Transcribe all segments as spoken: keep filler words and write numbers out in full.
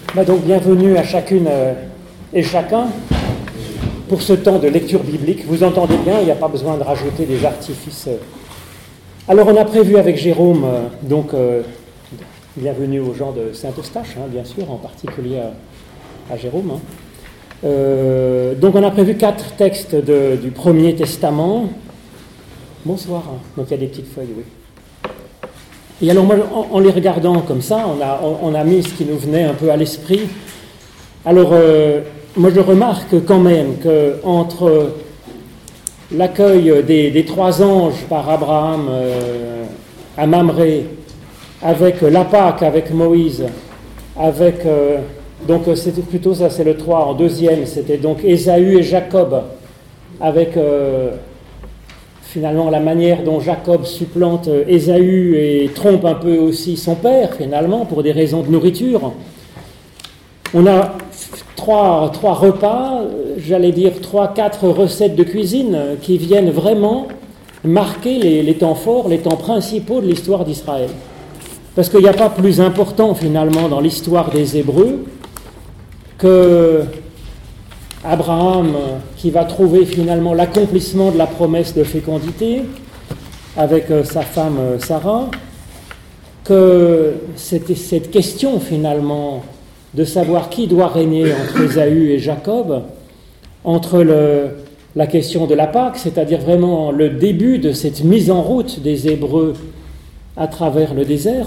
Bah donc bienvenue à chacune et chacun pour ce temps de lecture biblique. Vous entendez bien, il n'y a pas besoin de rajouter des artifices. Alors on a prévu avec Jérôme, donc euh, bienvenue aux gens de Saint-Eustache, hein, bien sûr, en particulier à, à Jérôme. Hein. Euh, donc on a prévu quatre textes de, du Premier Testament. Bonsoir. Donc il y a des petites feuilles, oui. Et alors moi, en, en les regardant comme ça, on a, on, on a mis ce qui nous venait un peu à l'esprit. Alors, euh, moi je remarque quand même qu'entre l'accueil des, des trois anges par Abraham euh, à Mamré, avec la Pâque, avec Moïse, avec... Euh, donc c'était plutôt ça, c'est le trois. En deuxième, c'était donc Ésaü et Jacob, avec... Euh, finalement, la manière dont Jacob supplante Ésaü et trompe un peu aussi son père, finalement, pour des raisons de nourriture. On a trois, trois repas, j'allais dire trois, quatre recettes de cuisine qui viennent vraiment marquer les, les temps forts, les temps principaux de l'histoire d'Israël. Parce qu'il n'y a pas plus important, finalement, dans l'histoire des Hébreux que... Abraham, qui va trouver finalement l'accomplissement de la promesse de fécondité avec euh, sa femme euh, Sarah, que cette, cette question finalement de savoir qui doit régner entre Ésaü et Jacob, entre le, la question de la Pâque, c'est-à-dire vraiment le début de cette mise en route des Hébreux à travers le désert,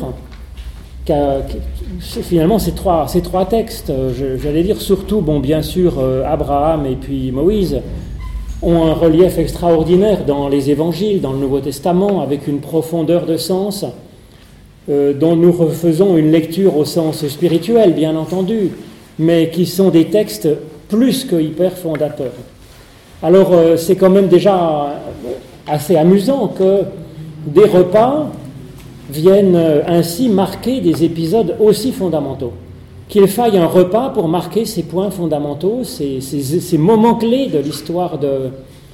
finalement ces trois, ces trois textes, je, j'allais dire surtout, bon bien sûr euh, Abraham et puis Moïse, ont un relief extraordinaire dans les évangiles, dans le Nouveau Testament, avec une profondeur de sens euh, dont nous refaisons une lecture au sens spirituel, bien entendu, mais qui sont des textes plus que hyper fondateurs. Alors euh, c'est quand même déjà assez amusant que des repas viennent ainsi marquer des épisodes aussi fondamentaux. Qu'il faille un repas pour marquer ces points fondamentaux, ces, ces, ces moments clés de l'histoire de,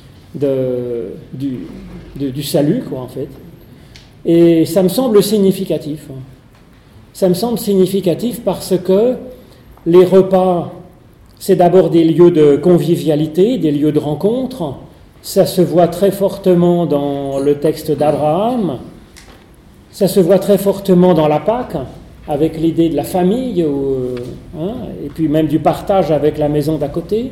de, du, de, du salut, quoi, en fait. Et ça me semble significatif. Ça me semble significatif parce que les repas, c'est d'abord des lieux de convivialité, des lieux de rencontre. Ça se voit très fortement dans le texte d'Abraham. Ça se voit très fortement dans la Pâque, avec l'idée de la famille, ou, hein, et puis même du partage avec la maison d'à côté.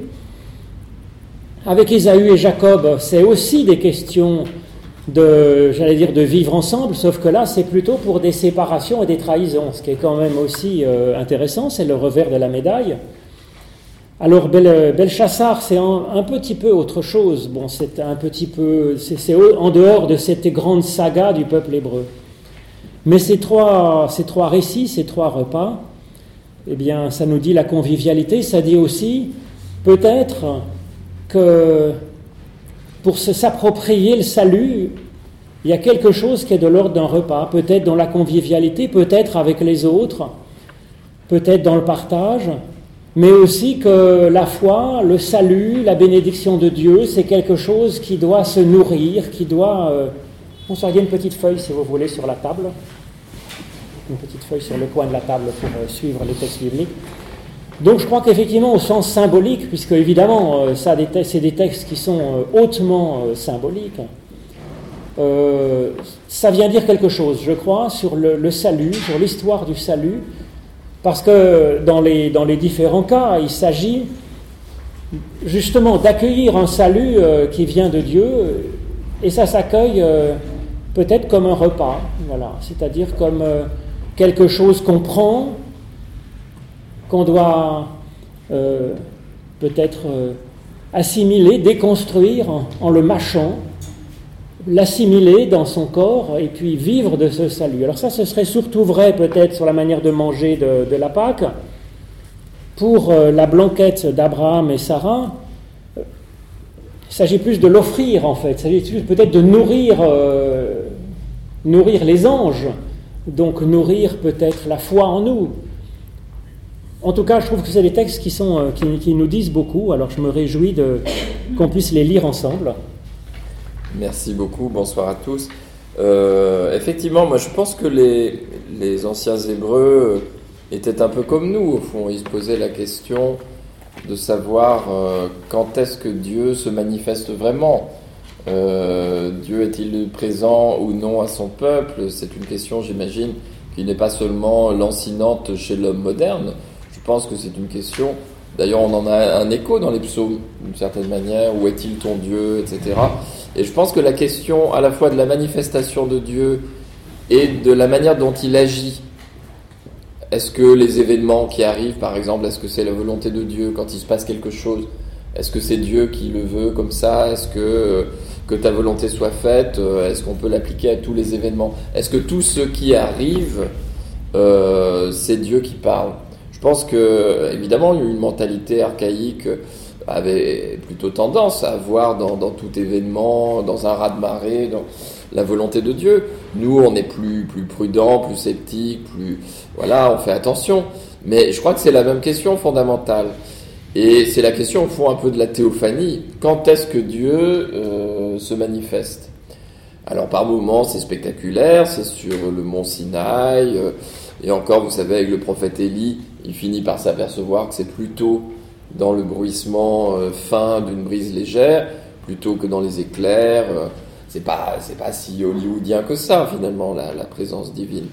Avec Ésaü et Jacob, c'est aussi des questions de, j'allais dire, de vivre ensemble, sauf que là, c'est plutôt pour des séparations et des trahisons, ce qui est quand même aussi euh, intéressant, c'est le revers de la médaille. Alors, Bel, Belchassar, c'est un, un petit peu autre chose. Bon, c'est un petit peu, c'est, c'est en dehors de cette grande saga du peuple hébreu. Mais ces trois, ces trois récits, ces trois repas, eh bien, ça nous dit la convivialité, ça dit aussi peut-être que pour se, s'approprier le salut, il y a quelque chose qui est de l'ordre d'un repas, peut-être dans la convivialité, peut-être avec les autres, peut-être dans le partage, mais aussi que la foi, le salut, la bénédiction de Dieu, c'est quelque chose qui doit se nourrir, qui doit... Euh, on s'en une petite feuille, si vous voulez, sur la table. Une petite feuille sur le coin de la table pour euh, suivre les textes bibliques. Donc je crois qu'effectivement, au sens symbolique, puisque évidemment, euh, ça, des te- c'est des textes qui sont euh, hautement euh, symboliques, euh, ça vient dire quelque chose, je crois, sur le, le salut, sur l'histoire du salut, parce que dans les, dans les différents cas, il s'agit justement d'accueillir un salut euh, qui vient de Dieu, et ça s'accueille... Euh, peut-être comme un repas, voilà, c'est-à-dire comme euh, quelque chose qu'on prend, qu'on doit euh, peut-être euh, assimiler, déconstruire en, en le mâchant, l'assimiler dans son corps et puis vivre de ce salut. Alors ça, ce serait surtout vrai peut-être sur la manière de manger de, de la Pâque. Pour euh, la blanquette d'Abraham et Sarah, il s'agit plus de l'offrir, en fait. Il s'agit plus peut-être de nourrir, euh, nourrir les anges, donc nourrir peut-être la foi en nous. En tout cas, je trouve que c'est des textes qui, sont, euh, qui, qui nous disent beaucoup, alors je me réjouis de, qu'on puisse les lire ensemble. Merci beaucoup, bonsoir à tous. Euh, effectivement, moi je pense que les, les anciens Hébreux était un peu comme nous, au fond. Il se posait la question de savoir euh, quand est-ce que Dieu se manifeste vraiment. Euh, Dieu est-il présent ou non à son peuple? C'est une question, j'imagine, qui n'est pas seulement lancinante chez l'homme moderne. Je pense que c'est une question, d'ailleurs on en a un écho dans les psaumes, d'une certaine manière, où est-il ton Dieu, et cetera. Et je pense que la question à la fois de la manifestation de Dieu et de la manière dont il agit, est-ce que les événements qui arrivent, par exemple, est-ce que c'est la volonté de Dieu quand il se passe quelque chose? Est-ce que c'est Dieu qui le veut comme ça? Est-ce que, que ta volonté soit faite? Est-ce qu'on peut l'appliquer à tous les événements? Est-ce que tout ce qui arrive, euh, c'est Dieu qui parle? Je pense que, évidemment, une mentalité archaïque avait plutôt tendance à voir dans, dans tout événement, dans un raz-de-marée, dans la volonté de Dieu. Nous, on est plus, plus prudent, plus sceptique, plus, voilà, on fait attention. Mais je crois que c'est la même question fondamentale. Et c'est la question, au fond, un peu de la théophanie. Quand est-ce que Dieu euh, se manifeste? Alors, par moments, c'est spectaculaire, c'est sur le mont Sinaï. Euh, et encore, vous savez, avec le prophète Élie, il finit par s'apercevoir que c'est plutôt dans le bruissement euh, fin d'une brise légère, plutôt que dans les éclairs. Euh, c'est pas, c'est pas si hollywoodien que ça, finalement, la, la présence divine.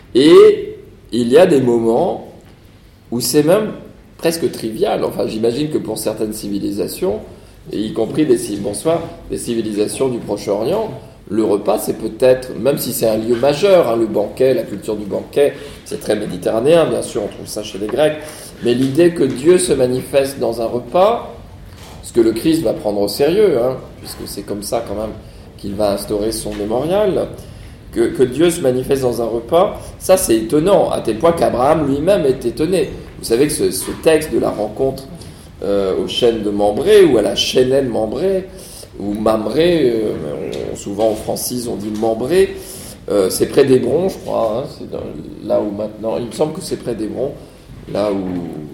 Et il y a des moments où c'est même presque trivial. Enfin, j'imagine que pour certaines civilisations, et y compris des, bonsoir, des civilisations du Proche-Orient, le repas, c'est peut-être, même si c'est un lieu majeur, hein, le banquet, la culture du banquet, c'est très méditerranéen, bien sûr, on trouve ça chez les Grecs, mais l'idée que Dieu se manifeste dans un repas, ce que le Christ va prendre au sérieux, hein, puisque c'est comme ça quand même qu'il va instaurer son mémorial, que, que Dieu se manifeste dans un repas, ça c'est étonnant, à tel point qu'Abraham lui-même est étonné. Vous savez que ce, ce texte de la rencontre euh, aux chênes de Mambré, ou à la chênelle Mambré, ou Mamré, euh, on, souvent en francise on dit Mambré, euh, c'est près d'Hébron, je crois, hein, c'est dans, là où maintenant, il me semble que c'est près d'Hébron, là où,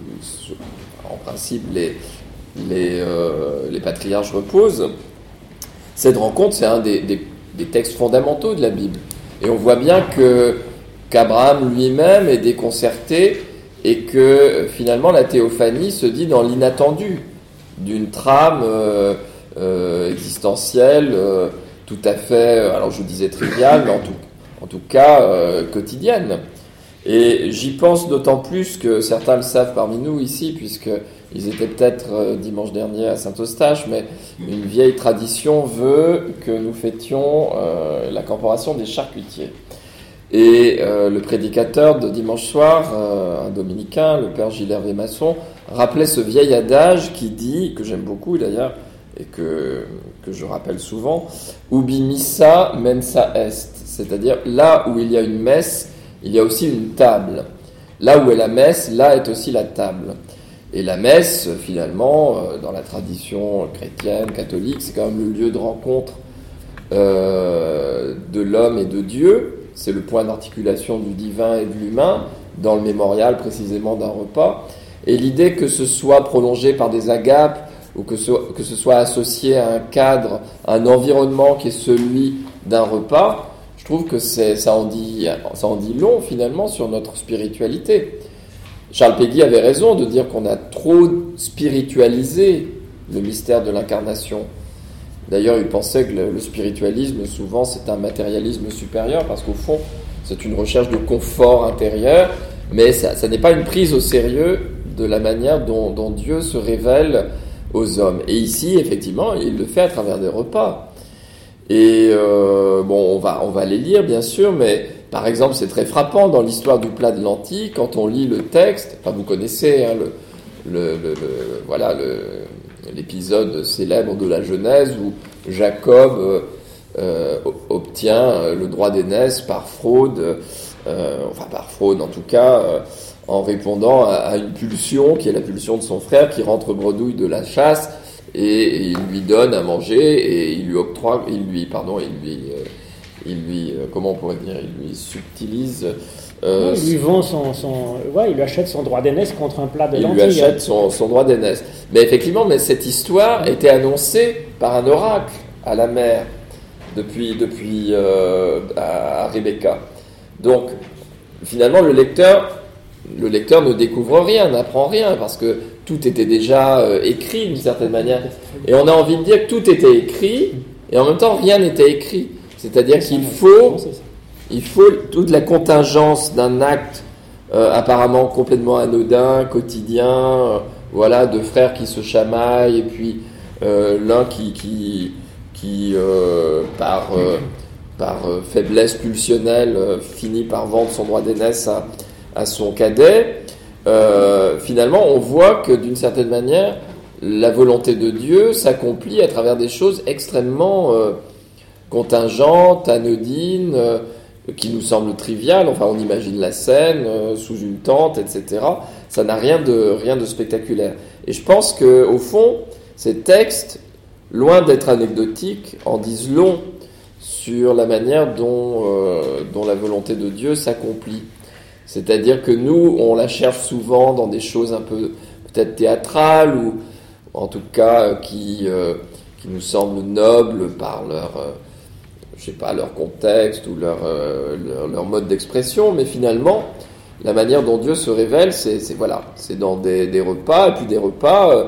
en principe, les, les, euh, les patriarches reposent. Cette rencontre, c'est un des, des, des textes fondamentaux de la Bible. Et on voit bien que, qu'Abraham lui-même est déconcerté et que, finalement, la théophanie se dit dans l'inattendu d'une trame euh, euh, existentielle euh, tout à fait, alors je disais triviale, mais en tout, en tout cas euh, quotidienne. Et j'y pense d'autant plus que certains le savent parmi nous ici, puisqu'ils étaient peut-être euh, dimanche dernier à Saint-Eustache, mais une vieille tradition veut que nous fêtions euh, la corporation des charcutiers. Et euh, le prédicateur de dimanche soir, euh, un dominicain, le père Gilles Hervé Masson, rappelait ce vieil adage qui dit, que j'aime beaucoup d'ailleurs, et que, que je rappelle souvent, « Ubi missa mensa est », c'est-à-dire là où il y a une messe, il y a aussi une table. Là où est la messe, là est aussi la table. Et la messe, finalement, dans la tradition chrétienne, catholique, c'est quand même le lieu de rencontre euh, de l'homme et de Dieu. C'est le point d'articulation du divin et de l'humain, dans le mémorial précisément d'un repas. Et l'idée que ce soit prolongé par des agapes, ou que ce, que ce soit associé à un cadre, à un environnement qui est celui d'un repas, je trouve que c'est, ça, en dit, ça en dit long, finalement, sur notre spiritualité. Charles Péguy avait raison de dire qu'on a trop spiritualisé le mystère de l'incarnation. D'ailleurs, il pensait que le, le spiritualisme, souvent, c'est un matérialisme supérieur, parce qu'au fond, c'est une recherche de confort intérieur, mais ça, ça n'est pas une prise au sérieux de la manière dont, dont Dieu se révèle aux hommes. Et ici, effectivement, il le fait à travers des repas. Et euh, bon, on va, on va les lire, bien sûr, mais par exemple, c'est très frappant dans l'histoire du plat de lentilles, quand on lit le texte, enfin, vous connaissez hein, le, le, le, le, voilà, le, l'épisode célèbre de la Genèse où Jacob euh, euh, obtient le droit d'aînesse par fraude, euh, enfin par fraude en tout cas, euh, en répondant à, à une pulsion qui est la pulsion de son frère qui rentre bredouille de la chasse. Et il lui donne à manger et il lui octroie, il lui, pardon, il lui, euh, il lui, euh, comment on pourrait dire, il lui subtilise. Euh, oui, il lui vend son, son, ouais, il lui achète son droit d'aînesse contre un plat de lentilles. Il lui achète son, son droit d'aînesse. Mais effectivement, mais cette histoire était annoncée par un oracle à la mère depuis, depuis euh, à, à Rebecca. Donc, finalement, le lecteur le lecteur ne découvre rien, n'apprend rien, parce que tout était déjà euh, écrit d'une certaine manière. Et on a envie de dire que tout était écrit, et en même temps rien n'était écrit. C'est-à-dire qu'il faut, il faut toute la contingence d'un acte euh, apparemment complètement anodin, quotidien, euh, voilà, de frères qui se chamaillent, et puis euh, l'un qui, qui, qui euh, par, euh, par euh, faiblesse pulsionnelle, euh, finit par vendre son droit d'aînesse à, à son cadet. Euh, finalement, on voit que d'une certaine manière, la volonté de Dieu s'accomplit à travers des choses extrêmement euh, contingentes, anodines, euh, qui nous semblent triviales. Enfin, on imagine la scène euh, sous une tente, et cetera. Ça n'a rien de, rien de spectaculaire. Et je pense qu'au fond, ces textes, loin d'être anecdotiques, en disent long sur la manière dont, euh, dont la volonté de Dieu s'accomplit. C'est-à-dire que nous, on la cherche souvent dans des choses un peu peut-être théâtrales, ou en tout cas qui, euh, qui nous semblent nobles par leur, euh, je sais pas, leur contexte ou leur, euh, leur, leur mode d'expression, mais finalement, la manière dont Dieu se révèle, c'est, c'est voilà, c'est dans des, des repas, et puis des repas,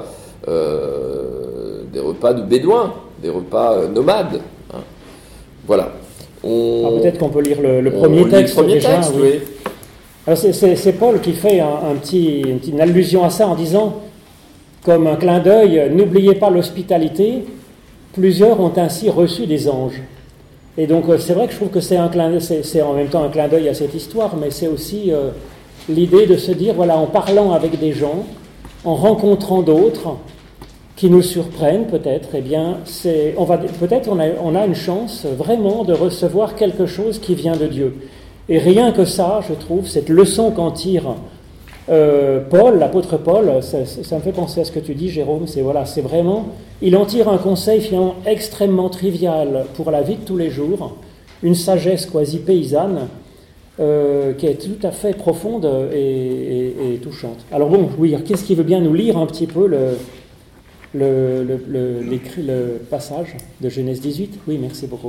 euh, des repas de bédouins, des repas euh, nomades. Hein. Voilà. On, Alors peut-être qu'on peut lire le, le premier texte. Le premier déjà, texte, oui. oui. Alors c'est, c'est, c'est Paul qui fait un, un petit, une petite allusion à ça en disant, comme un clin d'œil, n'oubliez pas l'hospitalité, plusieurs ont ainsi reçu des anges. Et donc c'est vrai que je trouve que c'est, un clin, c'est, c'est en même temps un clin d'œil à cette histoire, mais c'est aussi euh, l'idée de se dire, voilà, en parlant avec des gens, en rencontrant d'autres qui nous surprennent peut-être, eh bien, c'est, on va, peut-être on a, on a une chance vraiment de recevoir quelque chose qui vient de Dieu. Et rien que ça, je trouve, cette leçon qu'en tire euh, Paul, l'apôtre Paul, ça, ça me fait penser à ce que tu dis, Jérôme, c'est, voilà, c'est vraiment, il en tire un conseil finalement extrêmement trivial pour la vie de tous les jours, une sagesse quasi paysanne, euh, qui est tout à fait profonde et, et, et touchante. Alors bon, oui, qu'est-ce qui veut bien nous lire un petit peu le, le, le, le, l'écrit, le passage de Genèse dix-huit? Oui, merci beaucoup.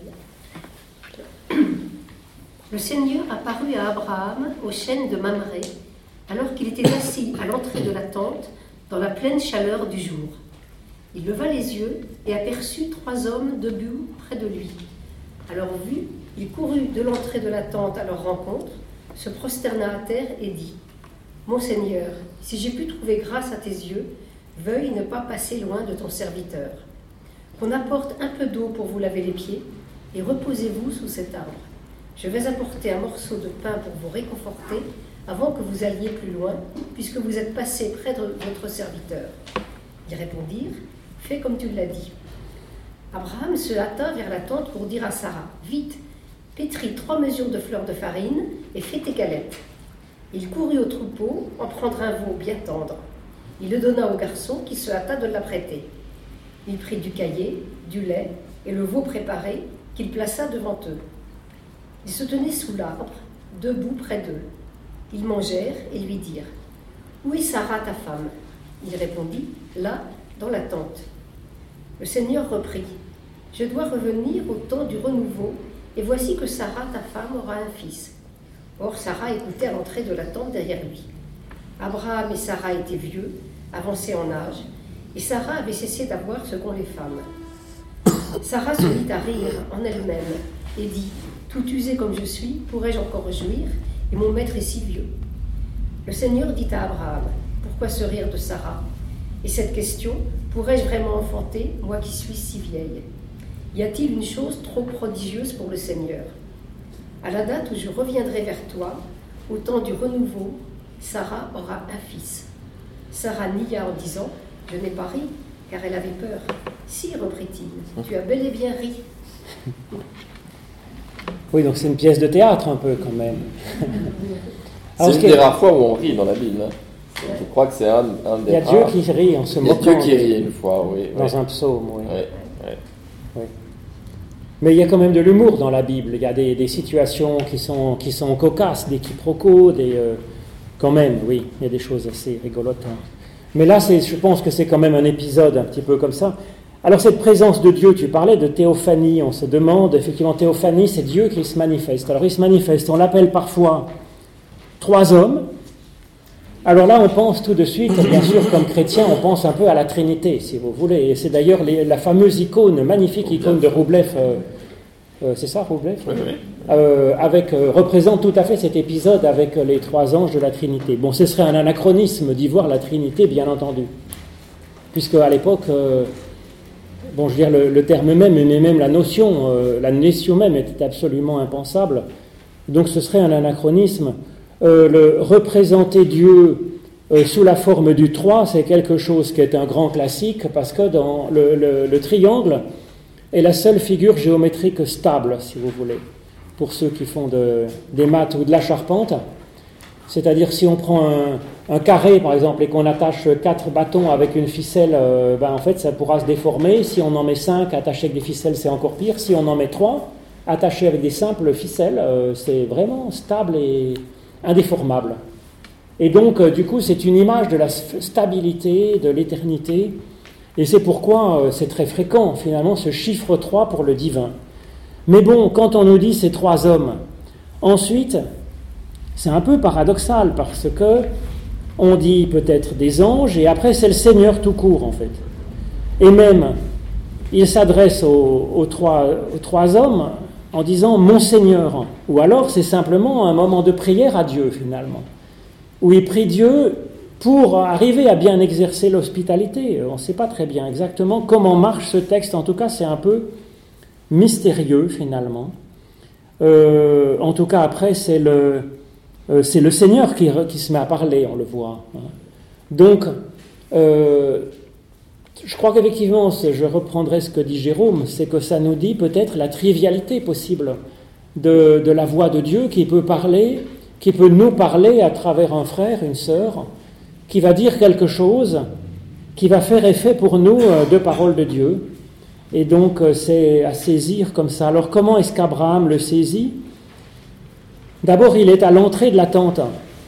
Le Seigneur apparut à Abraham au chêne de Mamré, alors qu'il était assis à l'entrée de la tente dans la pleine chaleur du jour. Il leva les yeux et aperçut trois hommes debout près de lui. À leur vue, il courut de l'entrée de la tente à leur rencontre, se prosterna à terre et dit : « Mon Seigneur, si j'ai pu trouver grâce à tes yeux, veuille ne pas passer loin de ton serviteur. Qu'on apporte un peu d'eau pour vous laver les pieds et reposez-vous sous cet arbre. Je vais apporter un morceau de pain pour vous réconforter avant que vous alliez plus loin, puisque vous êtes passé près de votre serviteur. » Ils répondirent : « Fais comme tu l'as dit. » Abraham se hâta vers la tente pour dire à Sarah : « Vite, pétris trois mesures de fleurs de farine et fais tes galettes. » Il courut au troupeau en prendre un veau bien tendre. Il le donna au garçon qui se hâta de l'apprêter. Il prit du caillé, du lait et le veau préparé qu'il plaça devant eux. Ils se tenaient sous l'arbre, debout près d'eux. Ils mangèrent et lui dirent : « Où est Sarah, ta femme ?» Il répondit : « Là, dans la tente. » Le Seigneur reprit : « Je dois revenir au temps du renouveau, et voici que Sarah, ta femme, aura un fils. » Or, Sarah écoutait à l'entrée de la tente derrière lui. Abraham et Sarah étaient vieux, avancés en âge, et Sarah avait cessé d'avoir ce qu'ont les femmes. Sarah se mit à rire en elle-même et dit : « Tout usé comme je suis, pourrais-je encore jouir, et mon maître est si vieux. » Le Seigneur dit à Abraham : « Pourquoi ce rire de Sarah ? Et cette question : pourrais-je vraiment enfanter, moi qui suis si vieille ? Y a-t-il une chose trop prodigieuse pour le Seigneur ? À la date où je reviendrai vers toi, au temps du renouveau, Sarah aura un fils. » Sarah nia en disant : « Je n'ai pas ri, car elle avait peur. »« Si, reprit-il, tu as bel et bien ri. » Oui, donc c'est une pièce de théâtre un peu quand même. C'est une des rares fois où on rit dans la Bible. Hein. Je crois que c'est un, un des Il y a rares. Dieu qui rit en se moquant. Il y a Dieu qui rit une fois, oui. Dans oui. un psaume, oui. oui, oui. oui. Mais il y a quand même de l'humour dans la Bible. Il y a des, des situations qui sont, qui sont cocasses, des quiproquos, des, euh, quand même, oui, il y a des choses assez rigolotes. Hein. Mais là, c'est, je pense que c'est quand même un épisode un petit peu comme ça. Alors cette présence de Dieu, tu parlais de théophanie, on se demande, effectivement, théophanie, c'est Dieu qui se manifeste. Alors il se manifeste, on l'appelle parfois trois hommes, Alors là, on pense tout de suite, bien sûr, comme chrétien, on pense un peu à la Trinité, si vous voulez. Et c'est d'ailleurs les, la fameuse icône, magnifique icône de Roublev, euh, euh, c'est ça, Roublev oui, oui. Euh, avec, euh, représente tout à fait cet épisode avec les trois anges de la Trinité. Bon, ce serait un anachronisme d'y voir la Trinité, bien entendu. Puisque à l'époque, euh, bon, je veux dire, le, le terme même, mais même la notion, euh, la notion même était absolument impensable. Donc ce serait un anachronisme. Euh, le représenter Dieu euh, sous la forme du trois, c'est quelque chose qui est un grand classique, parce que dans le, le, le triangle est la seule figure géométrique stable, si vous voulez, pour ceux qui font de, des maths ou de la charpente. C'est-à-dire si on prend un, un carré, par exemple, et qu'on attache quatre bâtons avec une ficelle, euh, ben, en fait, ça pourra se déformer. Si on en met cinq, attachés avec des ficelles, c'est encore pire. Si on en met trois, attachés avec des simples ficelles, euh, c'est vraiment stable et indéformable. Et donc, euh, du coup, c'est une image de la stabilité, de l'éternité, et c'est pourquoi euh, c'est très fréquent, finalement, ce chiffre trois pour le divin. Mais bon, quand on nous dit ces trois hommes, ensuite, c'est un peu paradoxal, parce que on dit peut-être des anges, et après c'est le Seigneur tout court, en fait. Et même, il s'adresse aux, aux, trois, aux trois hommes en disant « Mon Seigneur », ou alors c'est simplement un moment de prière à Dieu, finalement, où il prie Dieu pour arriver à bien exercer l'hospitalité. On ne sait pas très bien exactement comment marche ce texte, en tout cas c'est un peu mystérieux, finalement. Euh, en tout cas, après, c'est le, euh, c'est le Seigneur qui, qui se met à parler, on le voit. Donc, euh, je crois qu'effectivement, je reprendrai ce que dit Jérôme, c'est que ça nous dit peut-être la trivialité possible de, de la voix de Dieu qui peut parler, qui peut nous parler à travers un frère, une sœur, qui va dire quelque chose qui va faire effet pour nous de parole de Dieu. Et donc, c'est à saisir comme ça. Alors, comment est-ce qu'Abraham le saisit ? D'abord, il est à l'entrée de la tente,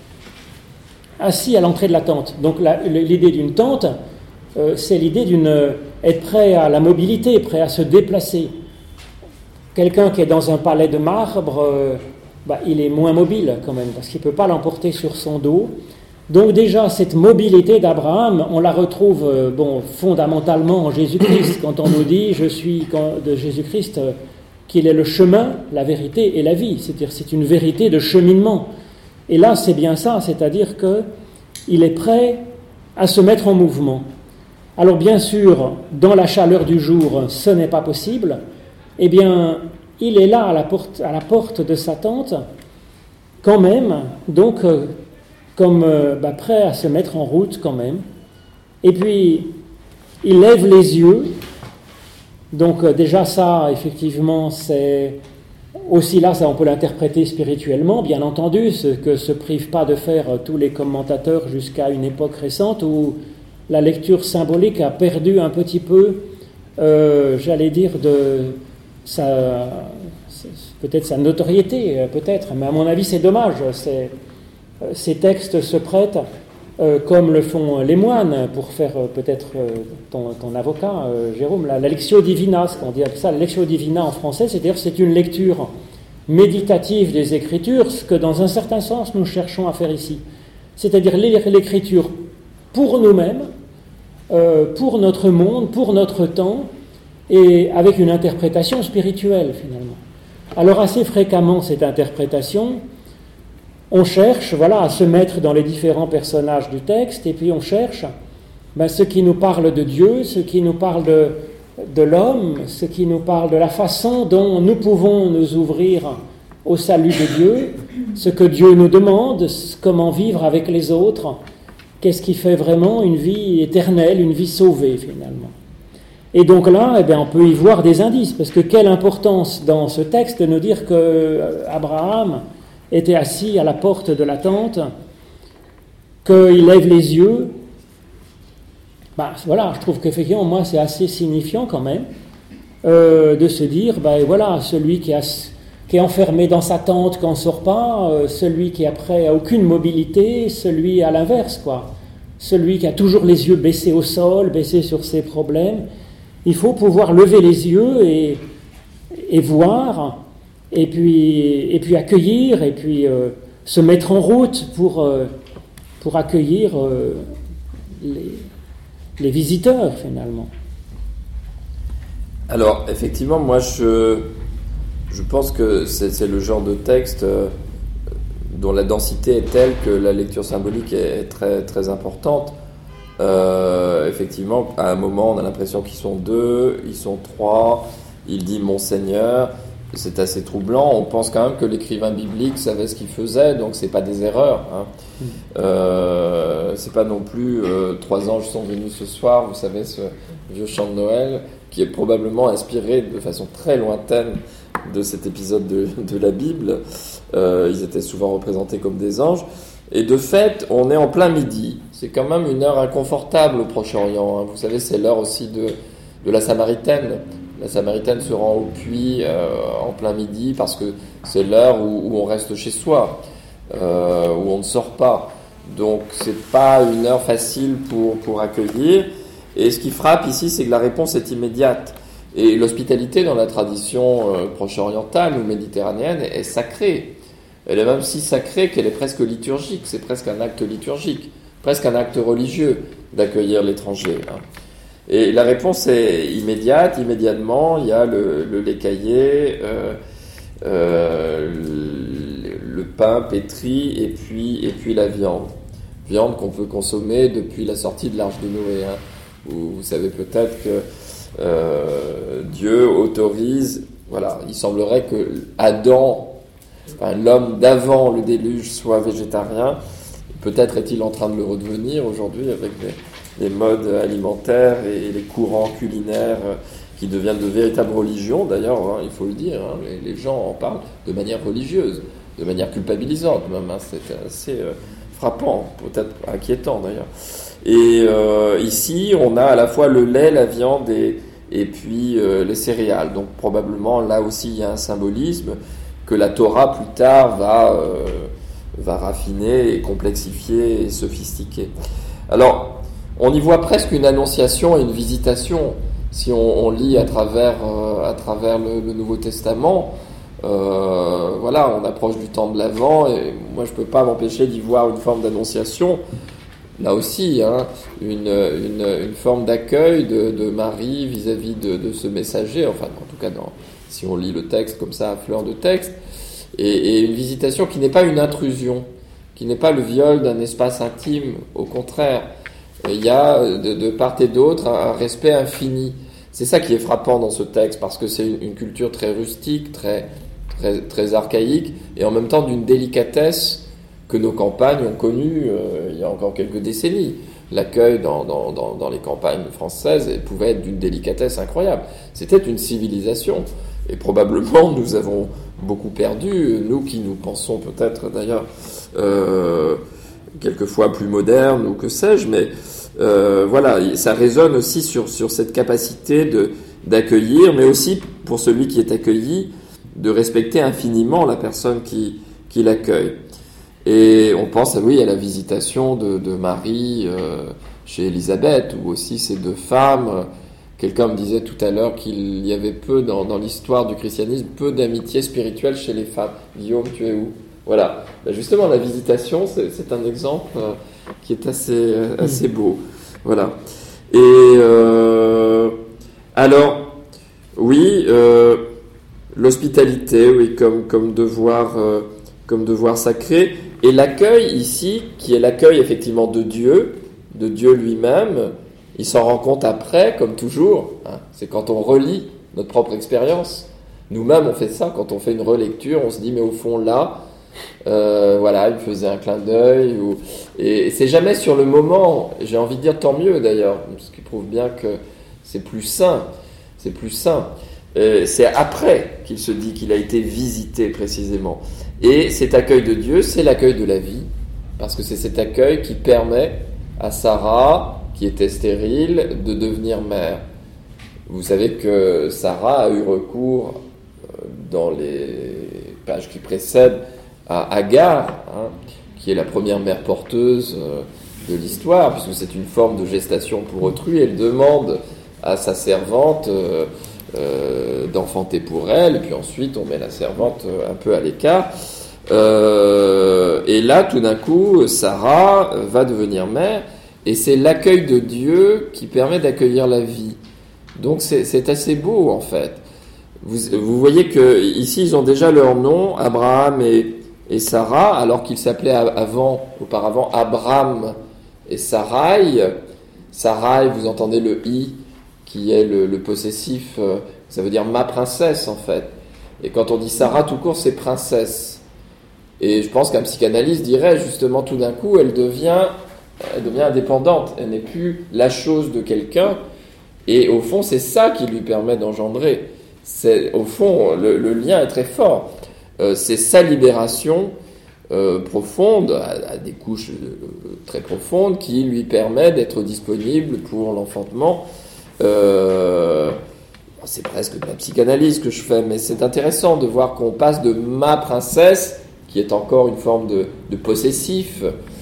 assis à l'entrée de la tente. Donc, la, l'idée d'une tente, Euh, c'est l'idée d'une être prêt à la mobilité, prêt à se déplacer. Quelqu'un qui est dans un palais de marbre, euh, bah, il est moins mobile quand même, parce qu'il ne peut pas l'emporter sur son dos. Donc déjà, cette mobilité d'Abraham, on la retrouve euh, bon, fondamentalement en Jésus-Christ, quand on nous dit, je suis quand, de Jésus-Christ, euh, qu'il est le chemin, la vérité et la vie. C'est-à-dire c'est une vérité de cheminement. Et là, c'est bien ça, c'est-à-dire qu'il est prêt à se mettre en mouvement. Alors bien sûr, dans la chaleur du jour, ce n'est pas possible. Eh bien, il est là à la porte, à la porte de sa tente, quand même, donc euh, comme euh, bah, prêt à se mettre en route quand même. Et puis, il lève les yeux. Donc euh, déjà ça, effectivement, c'est aussi là, ça on peut l'interpréter spirituellement, bien entendu, ce que se privent pas de faire euh, tous les commentateurs jusqu'à une époque récente où la lecture symbolique a perdu un petit peu, euh, j'allais dire, de sa, peut-être sa notoriété, peut-être, mais à mon avis c'est dommage. C'est, ces textes se prêtent, euh, comme le font les moines, pour faire euh, peut-être euh, ton, ton avocat, euh, Jérôme, la, la lectio divina, ce qu'on dit ça, la lectio divina en français, c'est-à-dire c'est une lecture méditative des Écritures, ce que dans un certain sens nous cherchons à faire ici. C'est-à-dire lire l'Écriture pour nous-mêmes, euh, pour notre monde, pour notre temps, et avec une interprétation spirituelle finalement. Alors assez fréquemment cette interprétation, on cherche voilà, à se mettre dans les différents personnages du texte, et puis on cherche ben, ce qui nous parle de Dieu, ce qui nous parle de, de l'homme, ce qui nous parle de la façon dont nous pouvons nous ouvrir au salut de Dieu, ce que Dieu nous demande, comment vivre avec les autres. Qu'est-ce qui fait vraiment une vie éternelle, une vie sauvée finalement. Et donc là, eh bien, on peut y voir des indices, parce que quelle importance dans ce texte de nous dire qu'Abraham était assis à la porte de la tente, qu'il lève les yeux. Ben, voilà, je trouve qu'effectivement, moi, c'est assez signifiant quand même euh, de se dire, ben voilà, celui qui, a, qui est enfermé dans sa tente quand on ne sort pas, euh, celui qui après a aucune mobilité, celui à l'inverse, quoi. Celui qui a toujours les yeux baissés au sol, baissés sur ses problèmes. Il faut pouvoir lever les yeux et, et voir, et puis, et puis accueillir, et puis euh, se mettre en route pour, euh, pour accueillir euh, les, les visiteurs finalement. Alors effectivement, moi je, je pense que c'est, c'est le genre de texte euh, dont la densité est telle que la lecture symbolique est, est très, très importante. Euh, effectivement, à un moment, on a l'impression qu'ils sont deux, ils sont trois, il dit « Mon Seigneur », c'est assez troublant. On pense quand même que l'écrivain biblique savait ce qu'il faisait, donc c'est pas des erreurs. Hein. Mm. Euh, c'est pas non plus euh, « Trois anges sont venus ce soir », vous savez, ce vieux chant de Noël, qui est probablement inspiré de façon très lointaine de cet épisode de, de la Bible. Euh, ils étaient souvent représentés comme des anges. Et de fait, on est en plein midi. C'est quand même une heure inconfortable au Proche-Orient. Hein. Vous savez, c'est l'heure aussi de, de la Samaritaine. La Samaritaine se rend au puits euh, en plein midi parce que c'est l'heure où, où on reste chez soi, euh, où on ne sort pas. Donc, c'est pas une heure facile pour, pour accueillir. Et ce qui frappe ici, c'est que la réponse est immédiate. Et l'hospitalité dans la tradition euh, proche-orientale ou méditerranéenne est, est sacrée. Elle est même si sacrée qu'elle est presque liturgique. C'est presque un acte liturgique, presque un acte religieux d'accueillir l'étranger. Hein. Et la réponse est immédiate. Immédiatement, il y a le, le lait caillé, euh, euh, le, le pain pétri et puis, et puis la viande. Viande qu'on peut consommer depuis la sortie de l'Arche de Noé. Hein. Vous, vous savez peut-être que euh, Dieu autorise, voilà, il semblerait que Adam, enfin, l'homme d'avant le déluge, soit végétarien. Peut-être est-il en train de le redevenir aujourd'hui avec les, les modes alimentaires et les courants culinaires qui deviennent de véritables religions. D'ailleurs, hein, il faut le dire, hein, les, les gens en parlent de manière religieuse, de manière culpabilisante même. Hein, c'est assez euh, frappant, peut-être inquiétant d'ailleurs. Et euh, ici, on a à la fois le lait, la viande et, et puis euh, les céréales. Donc probablement, là aussi, il y a un symbolisme que la Torah, plus tard, va, euh, va raffiner et complexifier et sophistiquer. Alors, on y voit presque une annonciation et une visitation. Si on, on lit à travers, euh, à travers le, le Nouveau Testament, euh, voilà, on approche du temps de l'Avent, et moi, je ne peux pas m'empêcher d'y voir une forme d'annonciation. Là aussi, hein, une, une, une forme d'accueil de, de Marie vis-à-vis de, de ce messager, enfin, en tout cas, dans, si on lit le texte comme ça, à fleur de texte, et, et une visitation qui n'est pas une intrusion, qui n'est pas le viol d'un espace intime, au contraire. Il y a, de, de part et d'autre, un, un respect infini. C'est ça qui est frappant dans ce texte, parce que c'est une, une culture très rustique, très, très, très archaïque, et en même temps d'une délicatesse que nos campagnes ont connue euh, il y a encore quelques décennies. L'accueil dans, dans, dans, dans les campagnes françaises pouvait être d'une délicatesse incroyable. C'était une civilisation. Et probablement, nous avons beaucoup perdu, nous qui nous pensons peut-être d'ailleurs euh, quelquefois plus modernes ou que sais-je, mais euh, voilà, ça résonne aussi sur, sur cette capacité de, d'accueillir, mais aussi pour celui qui est accueilli, de respecter infiniment la personne qui, qui l'accueille. Et on pense, oui, à la visitation de, de Marie euh, chez Élisabeth, ou aussi ces deux femmes. Quelqu'un me disait tout à l'heure qu'il y avait peu, dans, dans l'histoire du christianisme, peu d'amitié spirituelle chez les femmes. Guillaume, tu es où ? Voilà. Ben justement, la visitation, c'est, c'est un exemple euh, qui est assez, euh, assez beau. Voilà. Et euh, alors, oui, euh, l'hospitalité, oui, comme, comme devoir, euh, comme devoir sacré. Et l'accueil ici, qui est l'accueil effectivement de Dieu, de Dieu lui-même, il s'en rend compte après, comme toujours. Hein, c'est quand on relit notre propre expérience. Nous-mêmes, on fait ça. Quand on fait une relecture, on se dit, mais au fond, là, euh, voilà, il me faisait un clin d'œil. Ou... Et c'est jamais sur le moment. J'ai envie de dire tant mieux, d'ailleurs, ce qui prouve bien que c'est plus sain. C'est plus sain. Et c'est après qu'il se dit qu'il a été visité, précisément. Et cet accueil de Dieu, c'est l'accueil de la vie, parce que c'est cet accueil qui permet à Sarah, qui était stérile, de devenir mère. Vous savez que Sarah a eu recours, dans les pages qui précèdent, à Agar, hein, qui est la première mère porteuse de l'histoire, puisque c'est une forme de gestation pour autrui. Elle demande à sa servante euh, euh, d'enfanter pour elle, et puis ensuite on met la servante un peu à l'écart. Euh, et là, tout d'un coup, Sarah va devenir mère, et c'est l'accueil de Dieu qui permet d'accueillir la vie. Donc c'est, c'est assez beau en fait. Vous, vous voyez que ici ils ont déjà leur nom, Abraham et, et Sarah, alors qu'ils s'appelaient avant, auparavant Abram et Sarai. Sarai, vous entendez le i qui est le, le possessif, ça veut dire ma princesse en fait. Et quand on dit Sarah tout court, c'est princesse. Et je pense qu'un psychanalyste dirait justement tout d'un coup, elle devient, elle devient indépendante. Elle n'est plus la chose de quelqu'un. Et au fond, c'est ça qui lui permet d'engendrer. C'est, au fond, le, le lien est très fort. Euh, c'est sa libération euh, profonde, à, à des couches euh, très profondes, qui lui permet d'être disponible pour l'enfantement. Euh, c'est presque de la psychanalyse que je fais, mais c'est intéressant de voir qu'on passe de ma princesse, qui est encore une forme de, de possessif,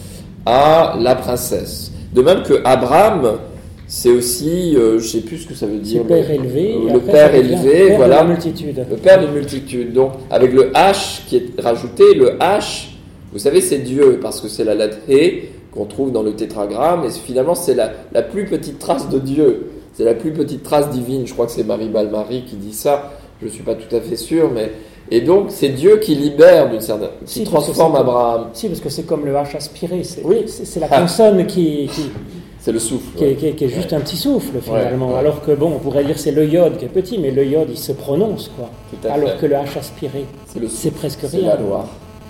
à la princesse. De même que Abraham, c'est aussi, euh, je ne sais plus ce que ça veut dire. Le père élevé. Le père élevé, père voilà. De la multitude. Le père d'une multitude. Donc, avec le H qui est rajouté, le H, vous savez, c'est Dieu, parce que c'est la lettre He qu'on trouve dans le tétragramme, et finalement, c'est la, la plus petite trace de Dieu. C'est la plus petite trace divine. Je crois que c'est Marie Balmary qui dit ça. Je ne suis pas tout à fait sûr, mais... Et donc, c'est Dieu qui libère d'une certaine... qui si, transforme Abraham. Si, parce que c'est comme le H aspiré. C'est, oui. c'est, c'est la consonne qui... qui... C'est le souffle. Qui, ouais. est, qui, est, qui est juste ouais. un petit souffle, finalement. Ouais, ouais. Alors que, bon, on pourrait dire c'est le iode qui est petit, mais le iode, il se prononce, quoi. Tout à Alors fait. que le H aspiré, c'est, le c'est presque c'est rien. C'est la loi.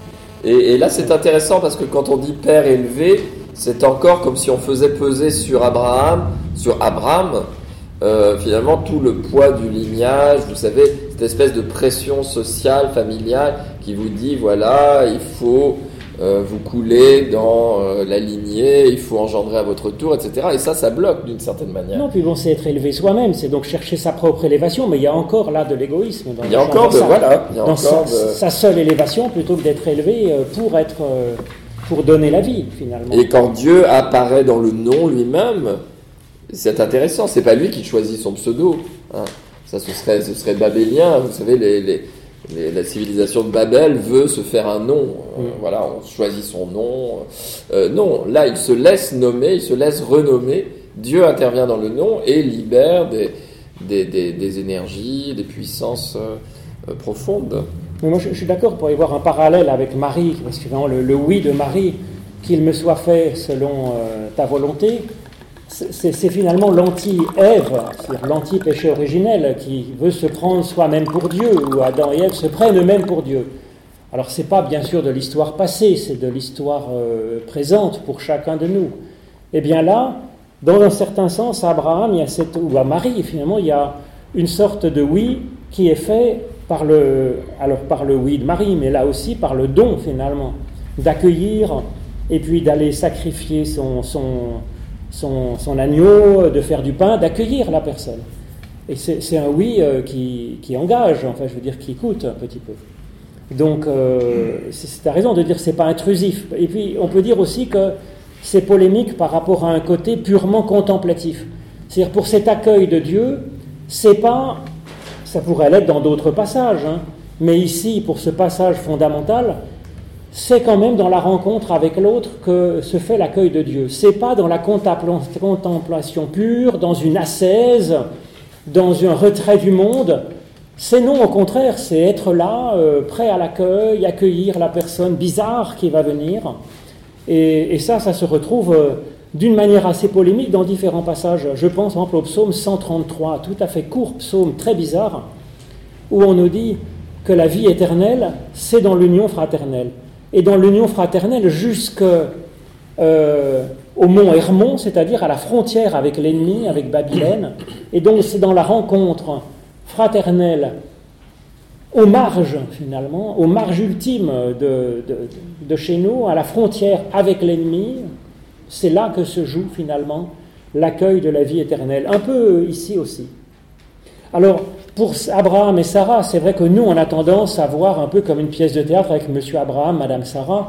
Et, et là, c'est intéressant parce que quand on dit père élevé, c'est encore comme si on faisait peser sur Abraham, sur Abraham, euh, finalement, tout le poids du lignage, vous savez, cette espèce de pression sociale, familiale, qui vous dit, voilà, il faut... Euh, vous coulez dans euh, la lignée, il faut engendrer à votre tour, et cetera. Et ça, ça bloque d'une certaine manière. Non, puis bon, c'est être élevé soi-même, c'est donc chercher sa propre élévation, mais il y a encore là de l'égoïsme. Dans il y a encore de, ça, voilà, il y a dans encore sa, de... sa seule élévation plutôt que d'être élevé pour être, pour donner la vie, finalement. Et quand Dieu apparaît dans le nom lui-même, c'est intéressant, c'est pas lui qui choisit son pseudo. Hein. Ça, ce serait, ce serait babélien, vous savez, les... les Les, la civilisation de Babel veut se faire un nom. Euh, mmh. Voilà, on choisit son nom. Euh, non, là, il se laisse nommer, il se laisse renommer. Dieu intervient dans le nom et libère des, des, des, des énergies, des puissances euh, profondes. Mais moi, je, je suis d'accord pour y voir un parallèle avec Marie, parce que vraiment, le, le oui de Marie, qu'il me soit fait selon euh, ta volonté, c'est, c'est finalement l'anti-Ève, c'est-à-dire l'anti-péché originel qui veut se prendre soi-même pour Dieu, ou Adam et Ève se prennent eux-mêmes pour Dieu. Alors c'est pas bien sûr de l'histoire passée, c'est de l'histoire euh, présente pour chacun de nous. Et bien là, dans un certain sens, à Abraham, il y a cette, ou à Marie finalement, il y a une sorte de oui qui est fait par le, alors par le oui de Marie, mais là aussi par le don finalement, d'accueillir et puis d'aller sacrifier son... son Son, son agneau, de faire du pain, d'accueillir la personne. Et c'est, c'est un oui euh, qui, qui engage, enfin je veux dire qui coûte un petit peu. Donc euh, c'est, c'est ta raison de dire que c'est pas intrusif. Et puis on peut dire aussi que c'est polémique par rapport à un côté purement contemplatif. C'est-à-dire pour cet accueil de Dieu, c'est pas, ça pourrait l'être dans d'autres passages, hein, mais ici pour ce passage fondamental, c'est quand même dans la rencontre avec l'autre que se fait l'accueil de Dieu. C'est pas dans la contemplation pure, dans une ascèse, dans un retrait du monde. C'est non, au contraire, c'est être là, euh, prêt à l'accueil, accueillir la personne bizarre qui va venir. Et, et ça, ça se retrouve euh, d'une manière assez polémique dans différents passages. Je pense, par exemple, au psaume cent trente-trois, tout à fait court, psaume très bizarre, où on nous dit que la vie éternelle, c'est dans l'union fraternelle. Et dans l'union fraternelle jusqu'au euh, mont Hermon, c'est-à-dire à la frontière avec l'ennemi, avec Babylone. Et donc c'est dans la rencontre fraternelle, aux marges finalement, aux marges ultimes de, de, de chez nous, à la frontière avec l'ennemi, c'est là que se joue finalement l'accueil de la vie éternelle. Un peu ici aussi. Alors, pour Abraham et Sarah, c'est vrai que nous, on a tendance à voir un peu comme une pièce de théâtre avec Monsieur Abraham, Madame Sarah.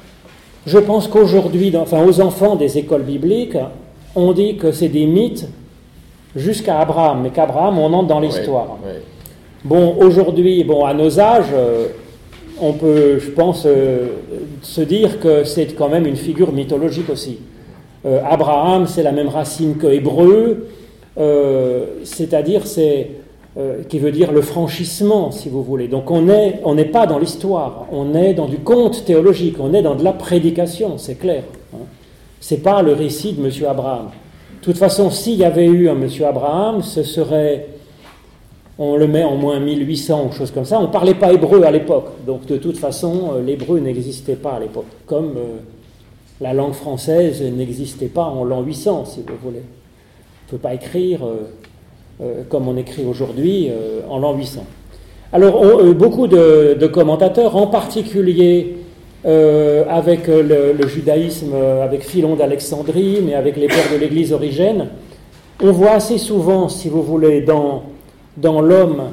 Je pense qu'aujourd'hui, enfin aux enfants des écoles bibliques, on dit que c'est des mythes jusqu'à Abraham, mais qu'Abraham, on entre dans l'histoire. Oui, oui. Bon, aujourd'hui, bon, à nos âges, on peut, je pense, euh, se dire que c'est quand même une figure mythologique aussi. Euh, Abraham, c'est la même racine que hébreu, euh, c'est-à-dire c'est euh, qui veut dire le franchissement, si vous voulez. Donc on est, on n'est pas dans l'histoire, on est dans du conte théologique, on est dans de la prédication, c'est clair. Hein. C'est pas le récit de Monsieur Abraham. De toute façon, s'il y avait eu un Monsieur Abraham, ce serait, on le met en moins mille huit cents ou chose comme ça. On ne parlait pas hébreu à l'époque, donc de toute façon, l'hébreu n'existait pas à l'époque, comme euh, la langue française n'existait pas en l'an huit cents, si vous voulez. On ne peut pas écrire euh, euh, comme on écrit aujourd'hui euh, en l'an huit cents. Alors, on, euh, beaucoup de, de commentateurs, en particulier euh, avec le, le judaïsme, avec Philon d'Alexandrie, mais avec les pères de l'Église origène, on voit assez souvent, si vous voulez, dans, dans l'homme,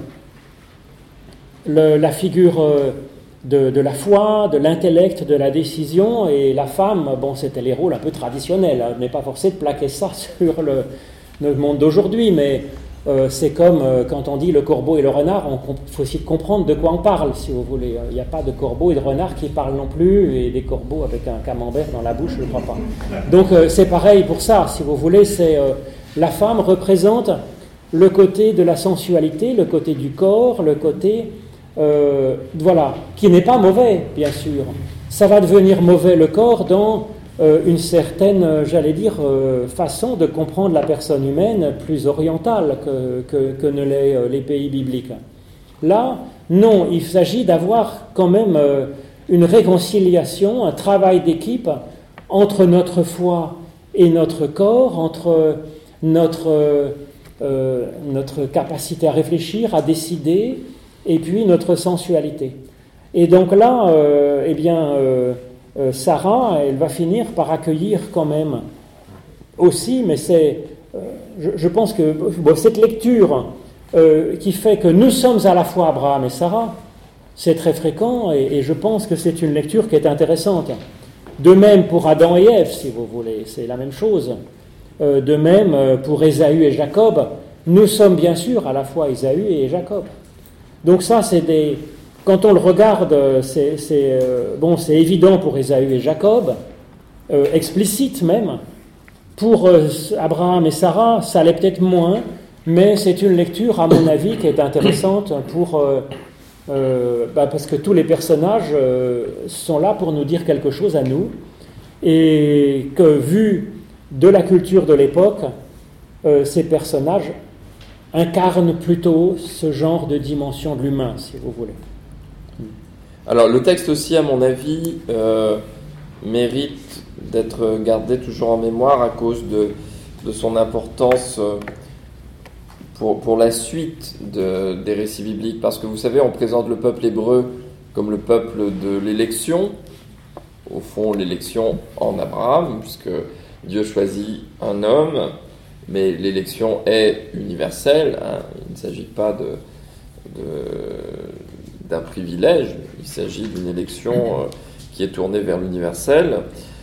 le, la figure euh, de, de la foi, de l'intellect, de la décision, et la femme, bon, c'était les rôles un peu traditionnels. On n'est pas forcé de plaquer ça sur le, le monde d'aujourd'hui, mais euh, c'est comme euh, quand on dit le corbeau et le renard, il faut aussi comprendre de quoi on parle, si vous voulez. Il n'y a pas de corbeau et de renard qui parlent non plus, et des corbeaux avec un camembert dans la bouche, je ne crois pas. Donc euh, c'est pareil pour ça, si vous voulez, c'est euh, la femme représente le côté de la sensualité, le côté du corps, le côté, euh, voilà, qui n'est pas mauvais, bien sûr. Ça va devenir mauvais, le corps, dans euh, une certaine, euh, j'allais dire, euh, façon de comprendre la personne humaine plus orientale que, que, que ne l'est euh, les pays bibliques. Là, non, il s'agit d'avoir quand même euh, une réconciliation, un travail d'équipe entre notre foi et notre corps, entre notre, euh, euh, notre capacité à réfléchir, à décider, et puis notre sensualité. Et donc là, euh, eh bien, euh, euh, Sarah, elle va finir par accueillir quand même aussi, mais c'est, euh, je, je pense que bon, cette lecture euh, qui fait que nous sommes à la fois Abraham et Sarah, c'est très fréquent, et, et je pense que c'est une lecture qui est intéressante. De même pour Adam et Ève, si vous voulez, c'est la même chose. Euh, de même euh, pour Ésaü et Jacob, nous sommes bien sûr à la fois Ésaü et Jacob. Donc ça, c'est des... Quand on le regarde, c'est, c'est, euh, bon, c'est évident pour Ésaü et Jacob, euh, explicite même. Pour euh, Abraham et Sarah, ça l'est peut-être moins, mais c'est une lecture, à mon avis, qui est intéressante pour, euh, euh, bah, parce que tous les personnages euh, sont là pour nous dire quelque chose à nous, et que, vu de la culture de l'époque, euh, ces personnages incarnent plutôt ce genre de dimension de l'humain, si vous voulez. Alors, le texte aussi, à mon avis, euh, mérite d'être gardé toujours en mémoire à cause de, de son importance euh, pour, pour la suite de, des récits bibliques. Parce que vous savez, on présente le peuple hébreu comme le peuple de l'élection. Au fond, l'élection en Abraham, puisque Dieu choisit un homme, mais l'élection est universelle. Hein. Il ne s'agit pas de... de d'un privilège, il s'agit d'une élection euh, qui est tournée vers l'universel.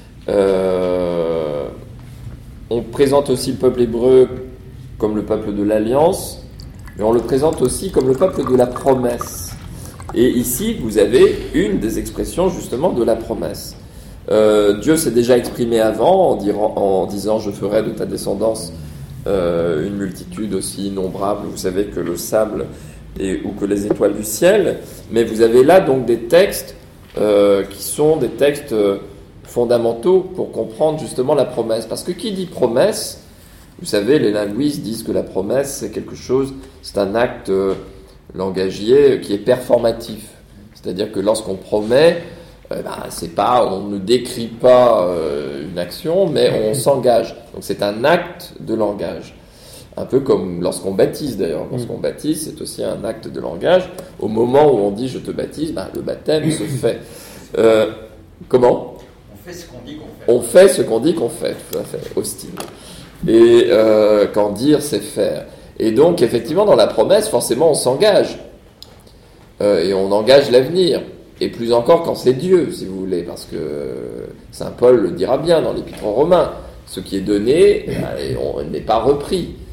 Euh, on présente aussi le peuple hébreu comme le peuple de l'alliance, mais on le présente aussi comme le peuple de la promesse. Et ici, vous avez une des expressions justement de la promesse. Euh, Dieu s'est déjà exprimé avant en, dirant, en disant « Je ferai de ta descendance euh, une multitude aussi innombrable, vous savez, que le sable » Et, ou que les étoiles du ciel, mais vous avez là donc des textes euh, qui sont des textes euh, fondamentaux pour comprendre justement la promesse. Parce que qui dit promesse, vous savez, les linguistes disent que la promesse c'est quelque chose, c'est un acte euh, langagier qui est performatif. C'est-à-dire que lorsqu'on promet, euh, ben, c'est pas, on ne décrit pas euh, une action, mais on s'engage. Donc c'est un acte de langage. Un peu comme lorsqu'on baptise d'ailleurs. Lorsqu'on baptise, c'est aussi un acte de langage. Au moment où on dit « je te baptise ben, », le baptême se fait. Euh, comment ? On fait ce qu'on dit qu'on fait. On fait ce qu'on dit qu'on fait, tout à fait, Austin. Et euh, quand dire, c'est faire. Et donc, effectivement, dans la promesse, forcément, on s'engage. Euh, et on engage l'avenir. Et plus encore quand c'est Dieu, si vous voulez, parce que saint Paul le dira bien dans l'Épître aux Romains. Ce qui est donné ben, on n'est pas repris.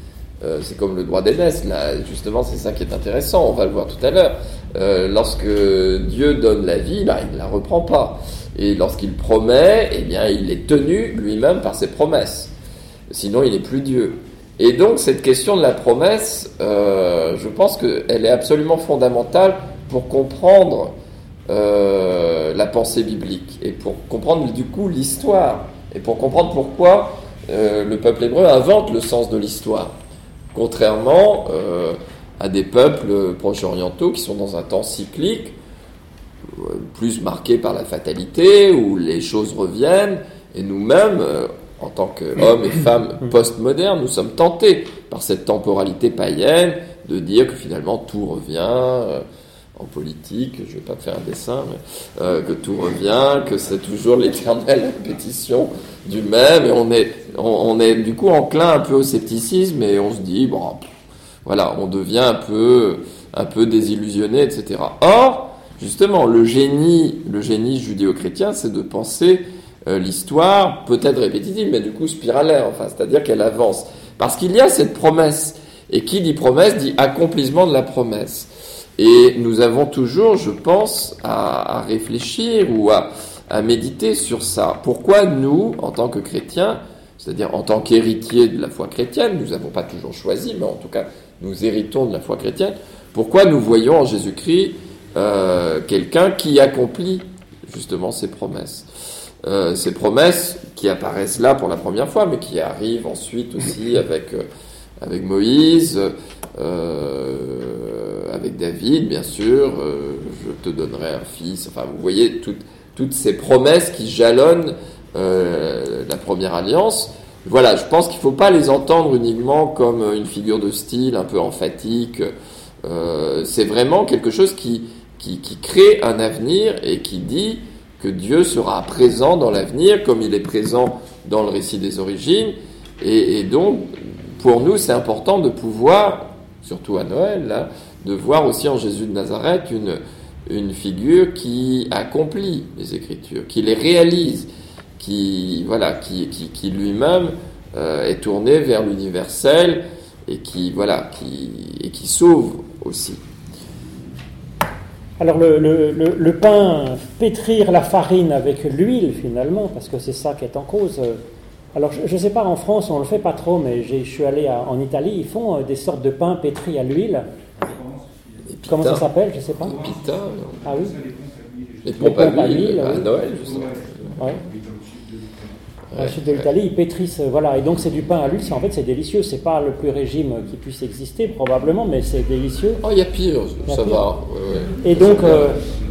Euh, c'est comme le droit d'aînesse, là, justement, c'est ça qui est intéressant, on va le voir tout à l'heure. Euh, lorsque Dieu donne la vie, bah, il ne la reprend pas. Et lorsqu'il promet, eh bien, il est tenu lui-même par ses promesses. Sinon, il n'est plus Dieu. Et donc, cette question de la promesse, euh, je pense qu'elle est absolument fondamentale pour comprendre euh, la pensée biblique et pour comprendre, du coup, l'histoire et pour comprendre pourquoi euh, le peuple hébreu invente le sens de l'histoire. Contrairement euh, à des peuples proche-orientaux qui sont dans un temps cyclique, euh, plus marqué par la fatalité, où les choses reviennent, et nous-mêmes, euh, en tant qu'hommes et femmes post-modernes, nous sommes tentés par cette temporalité païenne de dire que finalement tout revient, euh, en politique, je ne vais pas te faire un dessin, mais euh, que tout revient, que c'est toujours l'éternelle répétition du même, et on est, on, on est du coup enclin un peu au scepticisme, et on se dit, bon, pff, voilà, on devient un peu, un peu désillusionné, et cetera. Or, justement, le génie, le génie judéo-chrétien, c'est de penser euh, l'histoire, peut-être répétitive, mais du coup spiralaire, enfin, c'est-à-dire qu'elle avance. Parce qu'il y a cette promesse, et qui dit promesse, dit accomplissement de la promesse. Et nous avons toujours, je pense, à, à réfléchir ou à, à méditer sur ça. Pourquoi nous, en tant que chrétiens, c'est-à-dire en tant qu'héritiers de la foi chrétienne, nous n'avons pas toujours choisi, mais en tout cas, nous héritons de la foi chrétienne, pourquoi nous voyons en Jésus-Christ euh, quelqu'un qui accomplit justement ses promesses euh, Ces promesses qui apparaissent là pour la première fois, mais qui arrivent ensuite aussi avec, euh, avec Moïse, Euh, avec David, bien sûr, euh, je te donnerai un fils. Enfin, vous voyez toutes, toutes ces promesses qui jalonnent euh, la première alliance. Voilà, je pense qu'il ne faut pas les entendre uniquement comme une figure de style un peu emphatique. Euh, c'est vraiment quelque chose qui, qui, qui crée un avenir et qui dit que Dieu sera présent dans l'avenir comme il est présent dans le récit des origines. Et, et donc, pour nous, c'est important de pouvoir, surtout à Noël, là, de voir aussi en Jésus de Nazareth une, une figure qui accomplit les Écritures, qui les réalise, qui, voilà, qui, qui, qui lui-même euh, est tourné vers l'universel et qui, voilà, qui, et qui sauve aussi. Alors le, le, le, le pain, pétrir la farine avec l'huile finalement, parce que c'est ça qui est en cause. Alors, je ne sais pas, en France, on ne le fait pas trop, mais je suis allé à, en Italie, ils font euh, des sortes de pain pétris à l'huile. Comment ça s'appelle, je ne sais pas. Les pita. Ah oui. Les pompes à l'huile, à Noël, justement. Ouais. Dans le sud de l'Italie, ils pétrissent, voilà. Et donc, c'est du pain à l'huile, c'est, en fait, c'est délicieux. C'est pas le plus régime qui puisse exister, probablement, mais c'est délicieux. Oh, il y a pire, ça pire. va. Ouais, ouais. Et donc, euh,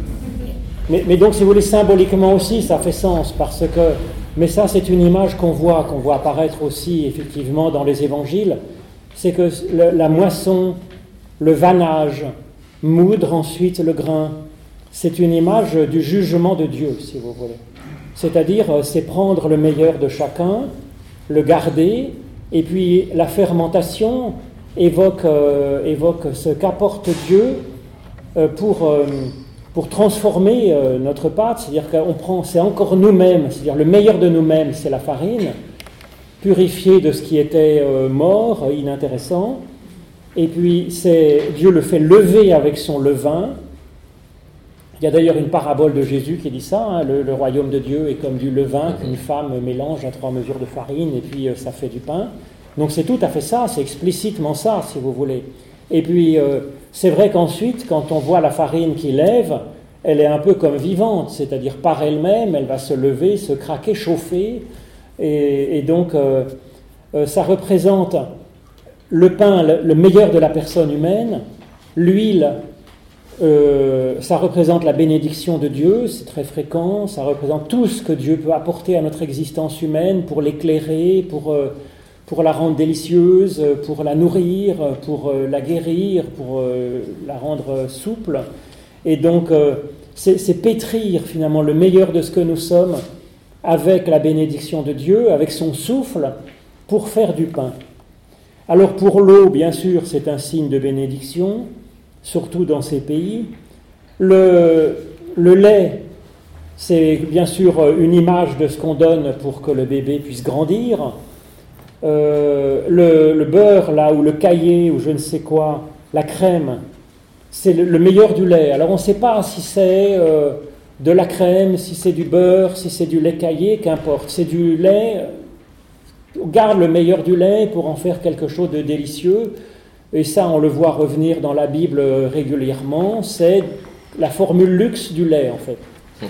mais, mais donc, si vous voulez, symboliquement aussi, ça fait sens, parce que... Mais ça, c'est une image qu'on voit, qu'on voit apparaître aussi, effectivement, dans les évangiles. C'est que le, la moisson, le vanage, moudre ensuite le grain. C'est une image du jugement de Dieu, si vous voulez. C'est-à-dire, c'est prendre le meilleur de chacun, le garder, et puis la fermentation évoque, euh, évoque ce qu'apporte Dieu euh, pour... Euh, pour transformer euh, notre pâte, c'est-à-dire qu'on prend, c'est encore nous-mêmes, c'est-à-dire le meilleur de nous-mêmes, c'est la farine, purifiée de ce qui était euh, mort, inintéressant, et puis c'est, Dieu le fait lever avec son levain. Il y a d'ailleurs une parabole de Jésus qui dit ça, hein, le, le royaume de Dieu est comme du levain qu'une femme mélange à trois mesures de farine, et puis euh, ça fait du pain. Donc c'est tout à fait ça, c'est explicitement ça, si vous voulez. Et puis, euh, c'est vrai qu'ensuite, quand on voit la farine qui lève, elle est un peu comme vivante, c'est-à-dire par elle-même, elle va se lever, se craquer, chauffer. Et, et donc, euh, euh, ça représente le pain, le, le meilleur de la personne humaine. L'huile, euh, ça représente la bénédiction de Dieu, c'est très fréquent. Ça représente tout ce que Dieu peut apporter à notre existence humaine pour l'éclairer, pour... Euh, pour la rendre délicieuse, pour la nourrir, pour la guérir, pour la rendre souple. Et donc, c'est, c'est pétrir finalement le meilleur de ce que nous sommes avec la bénédiction de Dieu, avec son souffle, pour faire du pain. Alors pour l'eau, bien sûr, c'est un signe de bénédiction, surtout dans ces pays. Le, le lait, c'est bien sûr une image de ce qu'on donne pour que le bébé puisse grandir. euh, le, le beurre, là, ou le caillé, ou je ne sais quoi, la crème, c'est le, le meilleur du lait. Alors on ne sait pas si c'est euh, de la crème, si c'est du beurre, si c'est du lait caillé, qu'importe. C'est du lait, on garde le meilleur du lait pour en faire quelque chose de délicieux. Et ça, on le voit revenir dans la Bible régulièrement, c'est la formule luxe du lait, en fait.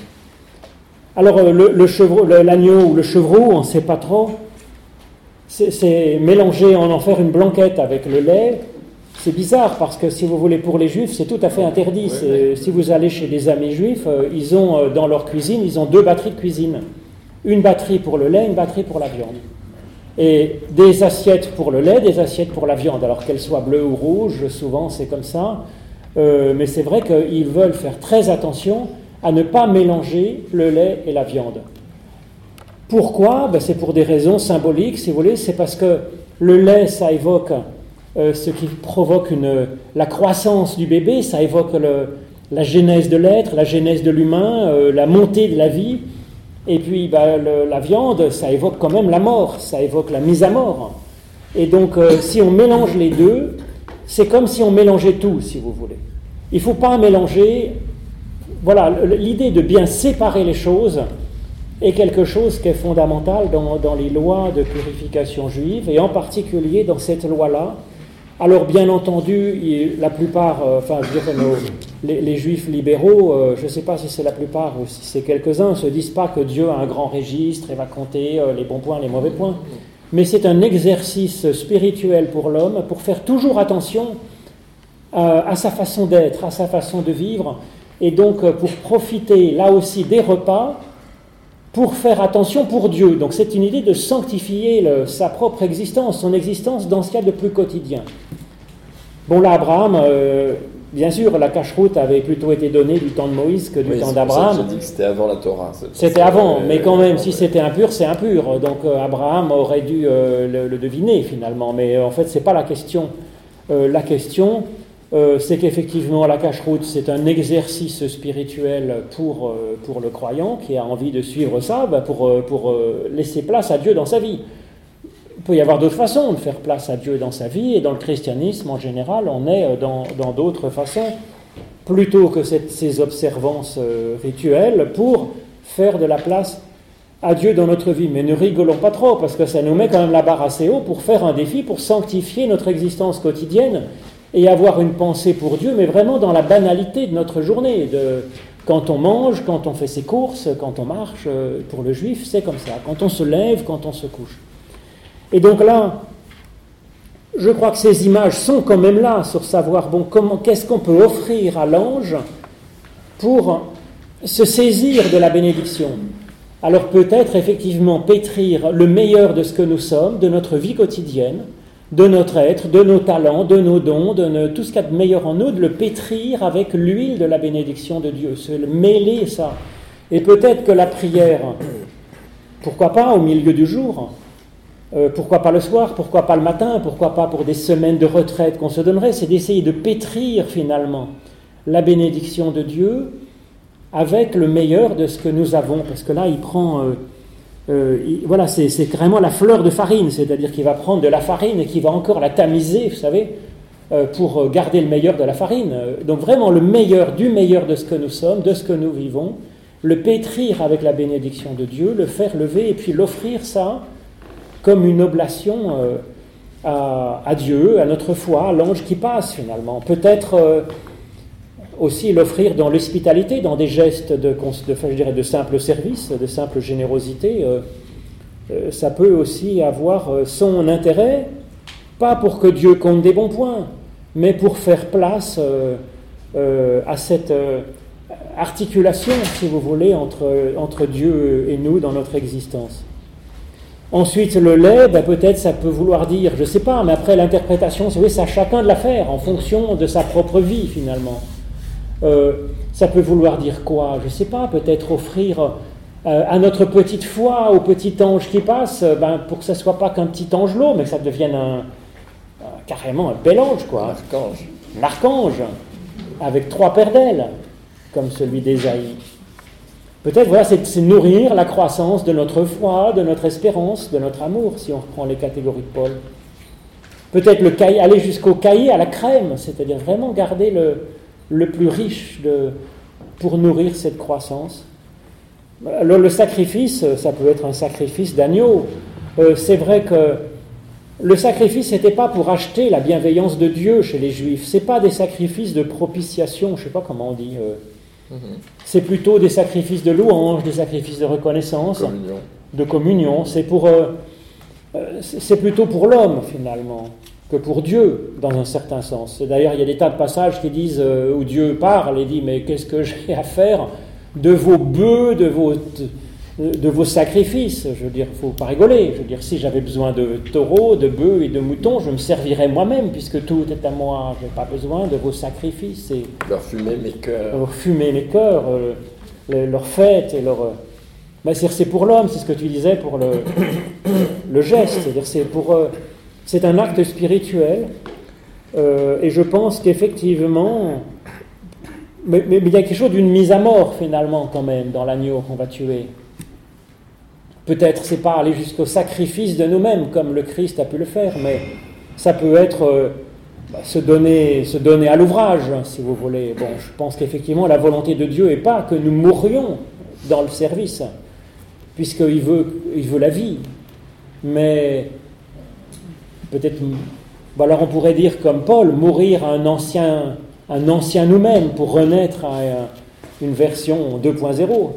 Alors, le, le chevreau, le, l'agneau ou le chevreau, on ne sait pas trop. C'est, c'est mélanger, en en faire une blanquette avec le lait. C'est bizarre, parce que si vous voulez, pour les juifs, c'est tout à fait interdit. C'est, si vous allez chez des amis juifs, ils ont, dans leur cuisine, ils ont deux batteries de cuisine. Une batterie pour le lait, une batterie pour la viande. Et des assiettes pour le lait, des assiettes pour la viande, alors qu'elles soient bleues ou rouges, souvent c'est comme ça. Euh, mais c'est vrai qu'ils veulent faire très attention à ne pas mélanger le lait et la viande. Pourquoi ? Ben c'est pour des raisons symboliques, si vous voulez. C'est parce que le lait, ça évoque euh, ce qui provoque une, la croissance du bébé, ça évoque le, la genèse de l'être, la genèse de l'humain, euh, la montée de la vie. Et puis bah, le, la viande, ça évoque quand même la mort, ça évoque la mise à mort. Et donc euh, si on mélange les deux, c'est comme si on mélangeait tout, si vous voulez. Il ne faut pas mélanger. Voilà, l'idée de bien séparer les choses est quelque chose qui est fondamental dans, dans les lois de purification juive, et en particulier dans cette loi-là. Alors bien entendu, la plupart, euh, enfin je dirais nos, les, les juifs libéraux, euh, je ne sais pas si c'est la plupart ou si c'est quelques-uns, ne se disent pas que Dieu a un grand registre et va compter euh, les bons points, les mauvais points. Mais c'est un exercice spirituel pour l'homme, pour faire toujours attention euh, à sa façon d'être, à sa façon de vivre, et donc euh, pour profiter là aussi des repas, pour faire attention pour Dieu. Donc c'est une idée de sanctifier le, sa propre existence, son existence dans ce qu'il y a de plus quotidien. Bon là, Abraham, euh, bien sûr, la cacheroute avait plutôt été donnée du temps de Moïse que du oui, temps d'Abraham. J'ai dit que c'était avant la Torah. C'était avant, euh, mais quand même, euh, si c'était impur, c'est impur. Donc euh, Abraham aurait dû euh, le, le deviner finalement, mais euh, en fait, c'est pas la question. Euh, la question, Euh, c'est qu'effectivement la cacheroute, c'est un exercice spirituel pour, euh, pour le croyant qui a envie de suivre ça, ben pour, euh, pour euh, laisser place à Dieu dans sa vie. Il peut y avoir d'autres façons de faire place à Dieu dans sa vie, et dans le christianisme en général, on est dans, dans d'autres façons, plutôt que cette, ces observances euh, rituelles, pour faire de la place à Dieu dans notre vie. Mais ne rigolons pas trop, parce que ça nous met quand même la barre assez haut pour faire un défi, pour sanctifier notre existence quotidienne, et avoir une pensée pour Dieu, mais vraiment dans la banalité de notre journée. De, quand on mange, quand on fait ses courses, quand on marche, pour le juif, c'est comme ça. Quand on se lève, quand on se couche. Et donc là, je crois que ces images sont quand même là, sur savoir, bon, comment, qu'est-ce qu'on peut offrir à l'ange pour se saisir de la bénédiction. Alors peut-être, effectivement, pétrir le meilleur de ce que nous sommes, de notre vie quotidienne, de notre être, de nos talents, de nos dons, de nos, tout ce qu'il y a de meilleur en nous, de le pétrir avec l'huile de la bénédiction de Dieu, se mêler ça. Et peut-être que la prière, pourquoi pas au milieu du jour, euh, pourquoi pas le soir, pourquoi pas le matin, pourquoi pas pour des semaines de retraite qu'on se donnerait, c'est d'essayer de pétrir finalement la bénédiction de Dieu avec le meilleur de ce que nous avons, parce que là il prend... Euh, Euh, il, voilà, c'est, c'est vraiment la fleur de farine, c'est-à-dire qu'il va prendre de la farine et qu'il va encore la tamiser, vous savez, euh, pour garder le meilleur de la farine. Donc vraiment le meilleur du meilleur de ce que nous sommes, de ce que nous vivons, le pétrir avec la bénédiction de Dieu, le faire lever et puis l'offrir ça comme une oblation euh, à, à Dieu, à notre foi, à l'ange qui passe finalement. Peut-être euh, aussi l'offrir dans l'hospitalité, dans des gestes de, de, je dirais, de simple service, de simple générosité. Euh, euh, ça peut aussi avoir son intérêt, pas pour que Dieu compte des bons points, mais pour faire place euh, euh, à cette euh, articulation, si vous voulez, entre, entre Dieu et nous dans notre existence. Ensuite, le lait, ben peut-être ça peut vouloir dire, je ne sais pas, mais après l'interprétation, vous savez, c'est à chacun de la faire en fonction de sa propre vie finalement. Euh, ça peut vouloir dire quoi ? Je ne sais pas, peut-être offrir euh, à notre petite foi, au petit ange qui passe, ben, pour que ça ne soit pas qu'un petit angelot, mais que ça devienne un, un, carrément un bel ange, quoi. Un archange. Un archange, avec trois paires d'ailes, comme celui d'Ésaïe. Peut-être, voilà, c'est, c'est nourrir la croissance de notre foi, de notre espérance, de notre amour, si on reprend les catégories de Paul. Peut-être le cahier, aller jusqu'au cahier à la crème, c'est-à-dire vraiment garder le, le plus riche de, pour nourrir cette croissance. Alors, le sacrifice, ça peut être un sacrifice d'agneau. Euh, c'est vrai que le sacrifice n'était pas pour acheter la bienveillance de Dieu chez les Juifs. Ce n'est pas des sacrifices de propitiation, je ne sais pas comment on dit. Euh, mm-hmm. C'est plutôt des sacrifices de louange, des sacrifices de reconnaissance, communion. de communion. C'est, pour, euh, euh, c'est plutôt pour l'homme, finalement, que pour Dieu, dans un certain sens. Et d'ailleurs, il y a des tas de passages qui disent, euh, où Dieu parle et dit « Mais qu'est-ce que j'ai à faire de vos bœufs, de vos... » de vos sacrifices, je veux dire, il ne faut pas rigoler. Je veux dire, si j'avais besoin de taureaux, de bœufs et de moutons, je me servirais moi-même, puisque tout est à moi. Je n'ai pas besoin de vos sacrifices. Et leur fumer mes cœurs. Leur fumer mes cœurs, euh, le, leur fête et leur... Euh, ben c'est, c'est pour l'homme, c'est ce que tu disais, pour le, le geste. C'est-à-dire, c'est, pour, euh, c'est un acte spirituel. Euh, et je pense qu'effectivement... Mais, mais, mais il y a quelque chose d'une mise à mort, finalement, quand même, dans l'agneau qu'on va tuer. Peut-être c'est pas aller jusqu'au sacrifice de nous-mêmes comme le Christ a pu le faire, mais ça peut être euh, bah, se donner, se donner à l'ouvrage, si vous voulez. Bon, je pense qu'effectivement la volonté de Dieu n'est pas que nous mourions dans le service, puisqu'il veut, il veut la vie. Mais peut-être, bah, alors on pourrait dire comme Paul, mourir à un ancien, un ancien nous-mêmes pour renaître à une version deux point zéro.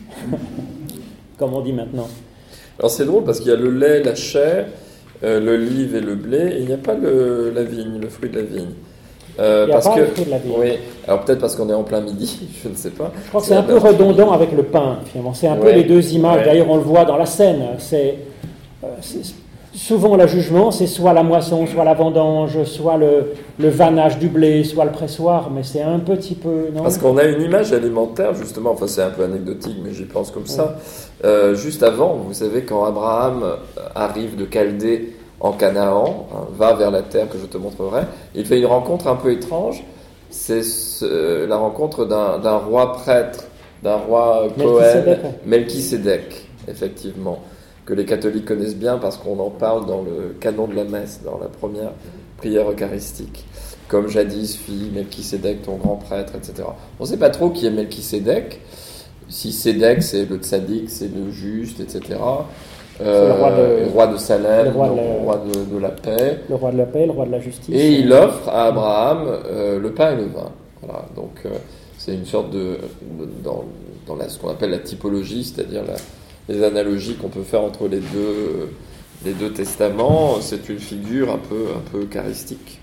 Comme on dit maintenant. Alors c'est drôle parce qu'il y a le lait, la chair, euh, l'olive et le blé, et il n'y a pas le, la vigne, le fruit de la vigne. Euh, il n'y a pas que, le fruit de la vigne. Oui, alors peut-être parce qu'on est en plein midi, je ne sais pas. Je crois que c'est, c'est un peu redondant avec le pain, finalement. C'est un ouais, peu les deux images. Ouais. D'ailleurs, on le voit dans la scène. C'est, euh, c'est, souvent, le jugement, c'est soit la moisson, soit la vendange, soit le, le vannage du blé, soit le pressoir, mais c'est un petit peu... Non Parce qu'on a une image alimentaire, justement, enfin c'est un peu anecdotique, mais j'y pense comme ça. Ouais. Euh, juste avant, vous savez, quand Abraham arrive de Chaldée en Canaan, hein, va vers la terre que je te montrerai, il fait une rencontre un peu étrange. C'est ce, la rencontre d'un, d'un roi prêtre, d'un roi Cohen, Melchisédek, effectivement, que les catholiques connaissent bien parce qu'on en parle dans le canon de la messe, dans la première prière eucharistique. Comme jadis fit Melchisédek, ton grand prêtre, et cetera. On ne sait pas trop qui est Melchisédek. Si Sédek, c'est le tzaddik, c'est le juste, et cetera. Euh, le, roi de, le roi de Salem, le roi, de, le roi de, de la paix. Le roi de la paix, le roi de la justice. Et il offre à Abraham euh, le pain et le vin. Voilà, donc euh, c'est une sorte de... de dans dans la, ce qu'on appelle la typologie, c'est-à-dire la, les analogies qu'on peut faire entre les deux, les deux testaments. C'est une figure un peu, un peu eucharistique.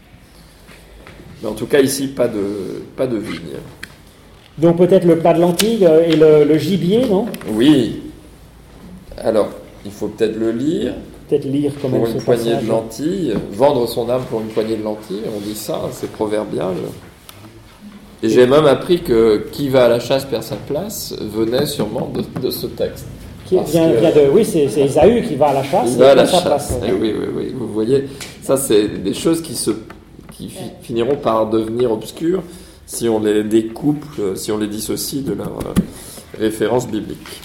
Mais en tout cas, ici, pas de, pas de vigne. Donc peut-être le plat de lentilles et le, le gibier, non ? Oui. Alors, il faut peut-être le lire. Peut-être lire quand même pour une poignée passage. de lentilles. Vendre son âme pour une poignée de lentilles, on dit ça, c'est proverbial. Et j'ai même appris que qui va à la chasse perd sa place venait sûrement de, de ce texte. Qui vient, que, vient de, oui, c'est, c'est Ésaü qui va à la chasse. Il va à la chasse. Place, ouais. Oui, oui, oui. Vous voyez, ça c'est des choses qui se, qui fi, finiront par devenir obscures si on les découpe, si on les dissocie de leur euh, référence biblique.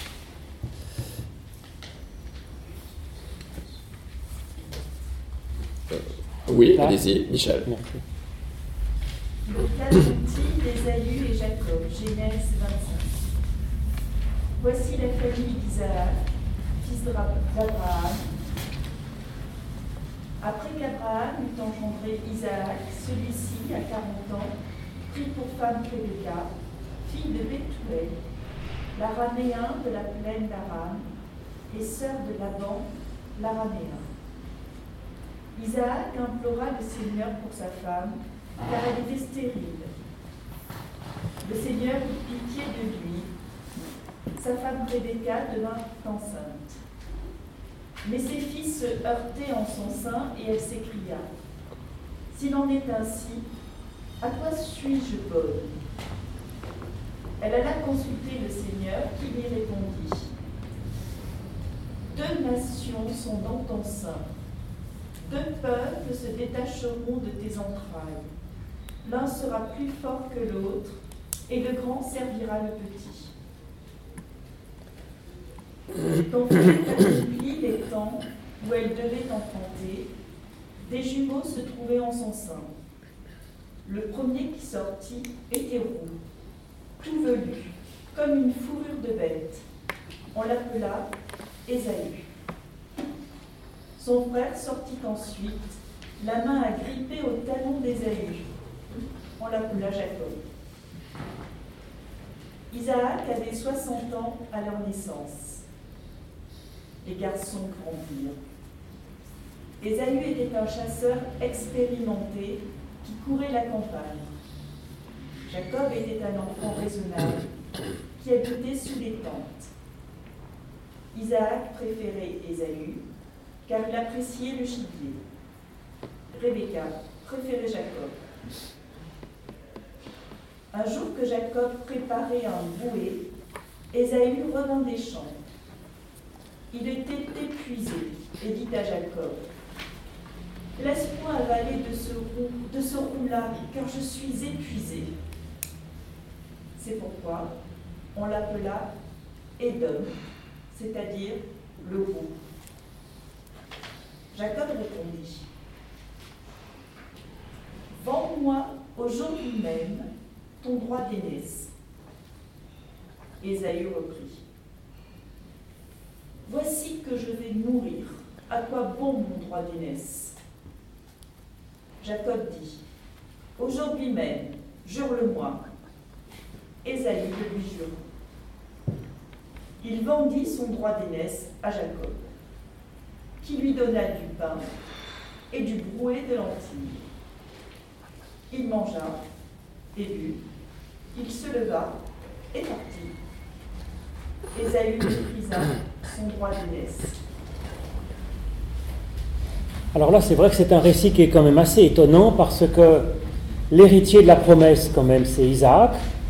Euh, oui, ah. Allez-y, Michel. Merci. Le plat de lentilles d'Ésaü et Jacob, Genèse vingt-cinq. Voici la famille d'Isaac, fils d'Abraham. Après qu'Abraham eut engendré Isaac, celui-ci, à quarante ans, prit pour femme Rebecca, fille de Bethuel, l'araméen de la plaine d'Aram, et sœur de Laban, l'araméen. Isaac implora le Seigneur pour sa femme, car elle était stérile. Le Seigneur eut pitié de lui. Sa femme Rebecca devint enceinte. Mais ses fils se heurtaient en son sein et elle s'écria : s'il en est ainsi, à quoi suis-je bonne ? Elle alla consulter le Seigneur qui lui répondit : deux nations sont dans ton sein, deux peuples se détacheront de tes entrailles. L'un sera plus fort que l'autre, et le grand servira le petit. Quand furent accomplis les temps où elle devait enfanter, des jumeaux se trouvaient en son sein. Le premier qui sortit était roux, tout velu, comme une fourrure de bête. On l'appela Ésaü. Son frère sortit ensuite, la main agrippée au talon d'Ésaü. On l'appela Jacob. Isaac avait soixante ans à leur naissance. Les garçons grandirent. Ésaü était un chasseur expérimenté qui courait la campagne. Jacob était un enfant raisonnable qui habitait sous les tentes. Isaac préférait Ésaü car il appréciait le gibier. Rebecca préférait Jacob. Un jour que Jacob préparait un bouet, Ésaü revint des champs. Il était épuisé et dit à Jacob, « Laisse-moi avaler de ce roux, de ce roux-là, car je suis épuisé. » C'est pourquoi on l'appela Édom, c'est-à-dire le roux. Jacob répondit, « Vends-moi aujourd'hui même ton droit d'aînesse. » Ésaü reprit, « Voici que je vais mourir. À quoi bon mon droit d'aînesse ?» Jacob dit, « Aujourd'hui même, jure-le-moi. » Ésaü le lui jura. Il vendit son droit d'aînesse à Jacob, qui lui donna du pain et du brouet de lentilles. Il mangea et but, il se leva et partit. Ésaü méprisa son droit d'aînesse. Alors là, c'est vrai que c'est un récit qui est quand même assez étonnant parce que l'héritier de la promesse, quand même, c'est Isaac.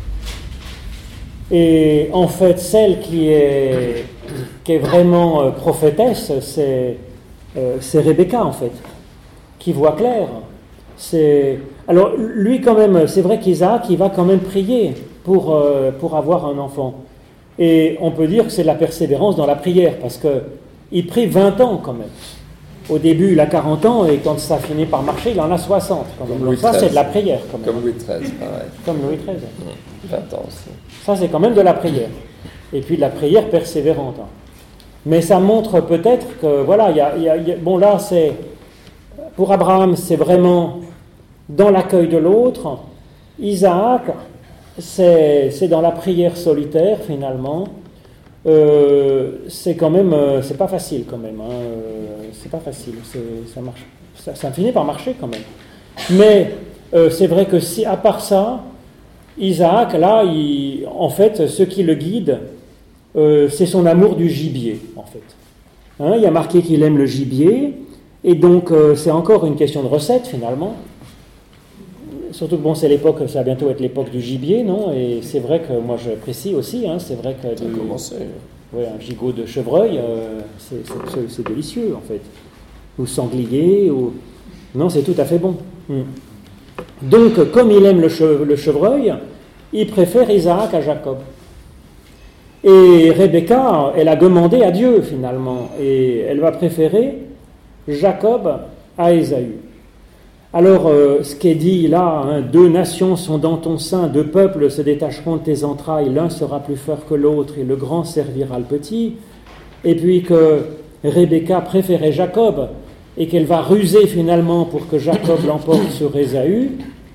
Et en fait, celle qui est, qui est vraiment euh, prophétesse, c'est, euh, c'est Rebecca, en fait, qui voit clair. C'est... Alors, lui, quand même, c'est vrai qu'Isaac, il va quand même prier pour, euh, pour avoir un enfant. Et on peut dire que c'est de la persévérance dans la prière, parce qu'il prie vingt ans, quand même. Au début, il a quarante ans, et quand ça finit par marcher, il en a soixante, quand même. Donc ça, c'est de la prière, quand même. Comme Louis treize, pareil. Comme Louis treize. vingt ans aussi. Ça, c'est quand même de la prière. Et puis de la prière persévérante. Mais ça montre peut-être que, voilà, il y a, y a, y a, bon, là, c'est, pour Abraham, c'est vraiment dans l'accueil de l'autre. Isaac, c'est, c'est dans la prière solitaire, finalement. Euh, c'est quand même, euh, c'est pas facile, quand même. Hein. Euh, c'est pas facile. C'est, ça marche. Ça, ça finit par marcher, quand même. Mais euh, c'est vrai que si, à part ça, Isaac, là, il, en fait, ce qui le guide, euh, c'est son amour du gibier, en fait. Hein, il y a marqué qu'il aime le gibier, et donc euh, c'est encore une question de recette, finalement. Surtout que, bon, c'est l'époque, ça va bientôt être l'époque du gibier, non ? Et c'est vrai que, moi, je précise aussi, hein, c'est vrai que... Ça a commencé. Ouais, un gigot de chevreuil, euh, c'est, c'est, c'est délicieux, en fait. Ou sanglier, ou... Non, c'est tout à fait bon. Hum. Donc, comme il aime le, che- le chevreuil, il préfère Isaac à Jacob. Et Rebecca, elle a demandé à Dieu, finalement, et elle va préférer Jacob à Ésaü. Alors, euh, ce qui est dit là, hein, deux nations sont dans ton sein, deux peuples se détacheront de tes entrailles, l'un sera plus fort que l'autre, et le grand servira le petit. Et puis que Rebecca préférait Jacob, et qu'elle va ruser finalement pour que Jacob l'emporte sur Ésaü.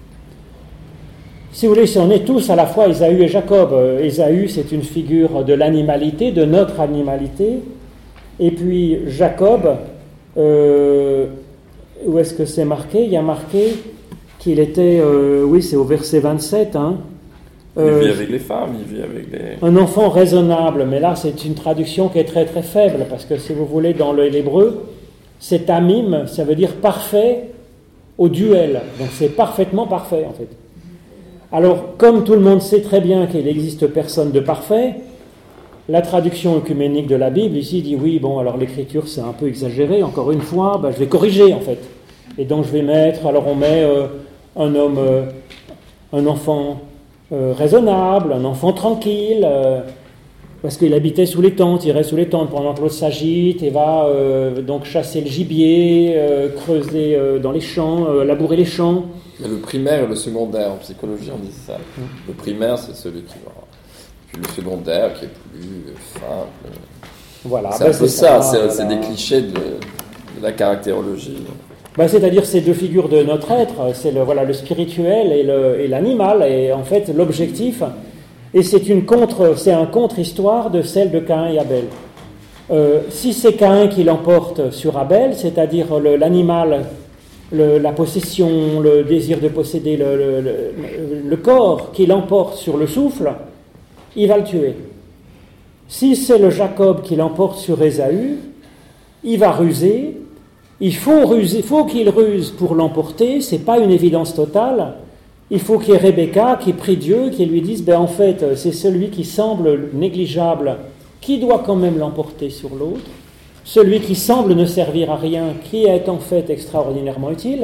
Si vous voulez, si on est tous à la fois Ésaü et Jacob, Ésaü c'est une figure de l'animalité, de notre animalité, et puis Jacob, euh, où est-ce que c'est marqué ? Il y a marqué qu'il était, euh, oui c'est au verset vingt-sept, hein, euh, il vit avec les femmes, il vit avec les... un enfant raisonnable, mais là c'est une traduction qui est très très faible, parce que si vous voulez, dans l'hébreu, c'est tamim, ça veut dire parfait au duel. Donc c'est parfaitement parfait en fait. Alors comme tout le monde sait très bien qu'il n'existe personne de parfait, la traduction œcuménique de la Bible ici dit oui, bon alors l'écriture c'est un peu exagéré, encore une fois, ben, je vais corriger en fait. Et donc je vais mettre, alors on met euh, un homme, euh, un enfant euh, raisonnable, un enfant tranquille, euh, parce qu'il habitait sous les tentes, il reste sous les tentes pendant que l'autre s'agite et va euh, donc chasser le gibier, euh, creuser euh, dans les champs, euh, labourer les champs. Mais le primaire et le secondaire, en psychologie on dit ça. Mmh. Le primaire c'est celui qui va. Puis le secondaire qui est plus fin. Plus... Voilà, c'est ben un peu c'est ça, ça c'est, voilà. c'est des clichés de, de la caractérologie. Ben, c'est-à-dire ces deux figures de notre être, c'est le, voilà, le spirituel et, le, et l'animal, et en fait l'objectif, et c'est, une contre, c'est un contre-histoire de celle de Caïn et Abel. Euh, si c'est Caïn qui l'emporte sur Abel, c'est-à-dire le, l'animal, le, la possession, le désir de posséder le, le, le, le corps qui l'emporte sur le souffle, il va le tuer. Si c'est le Jacob qui l'emporte sur Ésaü, il va ruser. Il faut ruser, faut qu'il ruse pour l'emporter, c'est pas une évidence totale. Il faut qu'il y ait Rebecca qui prie Dieu, qui lui dise, ben en fait, c'est celui qui semble négligeable, qui doit quand même l'emporter sur l'autre. Celui qui semble ne servir à rien, qui est en fait extraordinairement utile.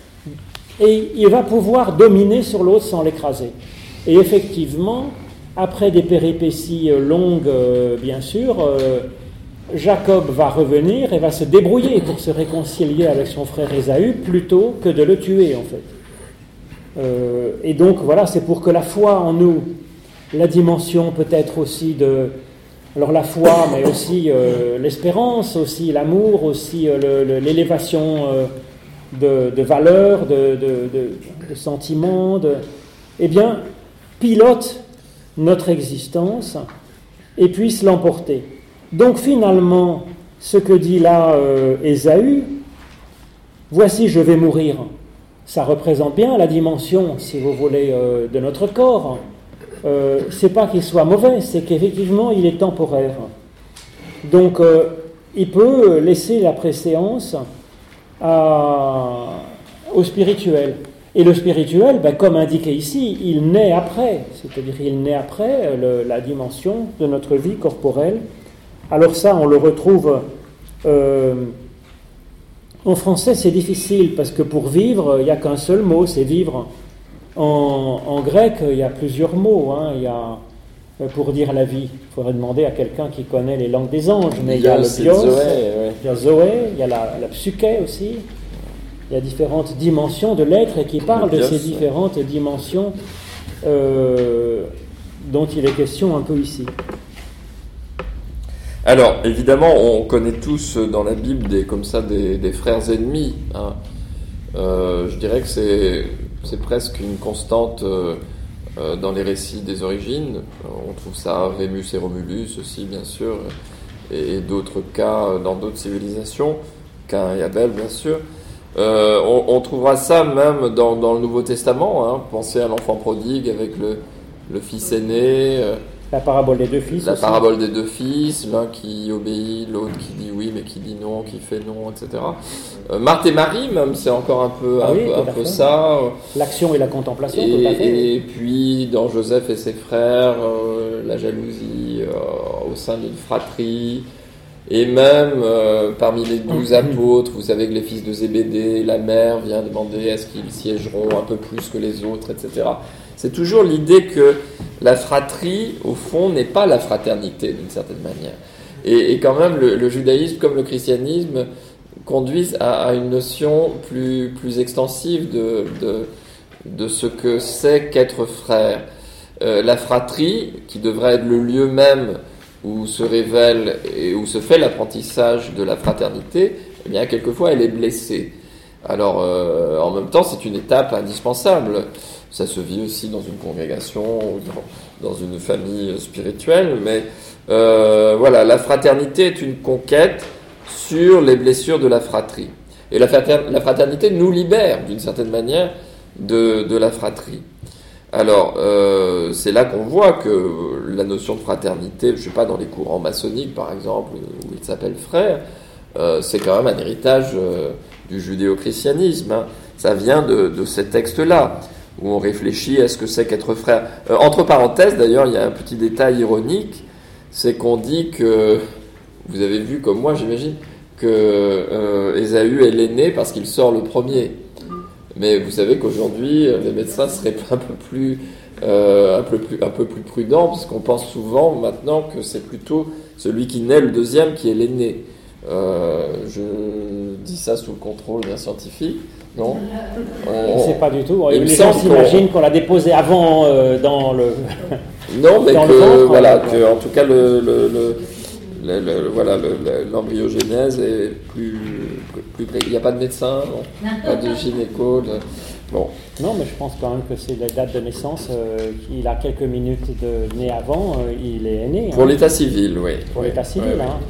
Et il va pouvoir dominer sur l'autre sans l'écraser. Et effectivement, après des péripéties longues, bien sûr, euh, Jacob va revenir et va se débrouiller pour se réconcilier avec son frère Ésaü plutôt que de le tuer en fait. Euh, et donc voilà, c'est pour que la foi en nous, la dimension peut-être aussi de... Alors la foi, mais aussi euh, l'espérance, aussi l'amour, aussi euh, le, le, l'élévation euh, de, de valeurs, de, de, de, de sentiments, de, eh bien, pilote notre existence et puisse l'emporter. Donc finalement, ce que dit là euh, Ésaü, voici je vais mourir, ça représente bien la dimension, si vous voulez, euh, de notre corps. Euh, c'est pas qu'il soit mauvais, c'est qu'effectivement il est temporaire. Donc euh, il peut laisser la préséance à, au spirituel. Et le spirituel, ben, comme indiqué ici, il naît après, c'est-à-dire il naît après le, la dimension de notre vie corporelle. Alors ça, on le retrouve euh, en français, c'est difficile parce que pour vivre, il n'y a qu'un seul mot, c'est vivre. En, en grec, il y a plusieurs mots. Hein. Il y a, pour dire la vie, il faudrait demander à quelqu'un qui connaît les langues des anges. Mais il y a le bios, Zoé, ouais. il y a Zoé, il y a la, la psyché aussi. Il y a différentes dimensions de l'être et qui parlent de ces différentes dimensions euh, dont il est question un peu ici. Alors, évidemment, on connaît tous dans la Bible des, comme ça, des, des frères ennemis. Hein. Euh, je dirais que c'est, c'est presque une constante euh, euh, dans les récits des origines. On trouve ça, Rémus et Romulus aussi, bien sûr, et, et d'autres cas dans d'autres civilisations, Caïn et Abel, bien sûr. Euh, on, on trouvera ça même dans, dans le Nouveau Testament. Hein. Pensez à l'enfant prodigue avec le, le fils aîné. Euh, La parabole des deux fils. La aussi. parabole des deux fils, l'un qui obéit, l'autre qui dit oui mais qui dit non, qui fait non, et cetera. Euh, Marthe et Marie, même, c'est encore un peu, ah un oui, peu, un peu ça. L'action et la contemplation, et, tout à fait. Et puis, dans Joseph et ses frères, euh, la jalousie euh, au sein d'une fratrie. Et même, euh, parmi les douze apôtres, vous savez que les fils de Zébédée, la mère vient demander est-ce qu'ils siégeront un peu plus que les autres, et cetera. C'est toujours l'idée que la fratrie, au fond, n'est pas la fraternité, d'une certaine manière. Et, et quand même, le, le judaïsme, comme le christianisme, conduisent à, à une notion plus, plus extensive de, de, de ce que c'est qu'être frère. Euh, la fratrie, qui devrait être le lieu même où se révèle et où se fait l'apprentissage de la fraternité, eh bien, quelquefois, elle est blessée. Alors, euh, en même temps, c'est une étape indispensable. Ça se vit aussi dans une congrégation ou dans, dans une famille spirituelle, mais euh, voilà, la fraternité est une conquête sur les blessures de la fratrie. Et la, frater- la fraternité nous libère, d'une certaine manière, de, de la fratrie. Alors, euh, c'est là qu'on voit que la notion de fraternité, je ne sais pas, dans les courants maçonniques, par exemple, où ils s'appellent frères, euh, c'est quand même un héritage euh, du judéo-christianisme. Hein. Ça vient de, de ces textes-là, où on réfléchit à ce que c'est qu'être frère. Euh, entre parenthèses, d'ailleurs, il y a un petit détail ironique, c'est qu'on dit que, vous avez vu comme moi, j'imagine, que euh, Ésaü est l'aîné parce qu'il sort le premier. Mais vous savez qu'aujourd'hui, les médecins seraient un peu plus euh, un, peu plus, un peu plus prudent, parce qu'on pense souvent maintenant que c'est plutôt celui qui naît le deuxième qui est l'aîné. Euh, je dis ça sous le contrôle d'un scientifique, non? On ne sait pas du tout. Il Les gens s'imaginent qu'on l'a déposé avant euh, dans le. Non, mais dans que, le ventre, voilà, hein, que, en tout cas, le, le, le, le, le voilà, le, le, l'embryogénèse est plus, plus, plus. Il n'y a pas de médecin, non, pas de gynéco. De, bon. Non, mais je pense quand même que c'est la date de naissance. Euh, il a quelques minutes de né avant, euh, il est né. Pour hein. l'état civil, oui. Pour oui, l'état civil, oui, oui. hein.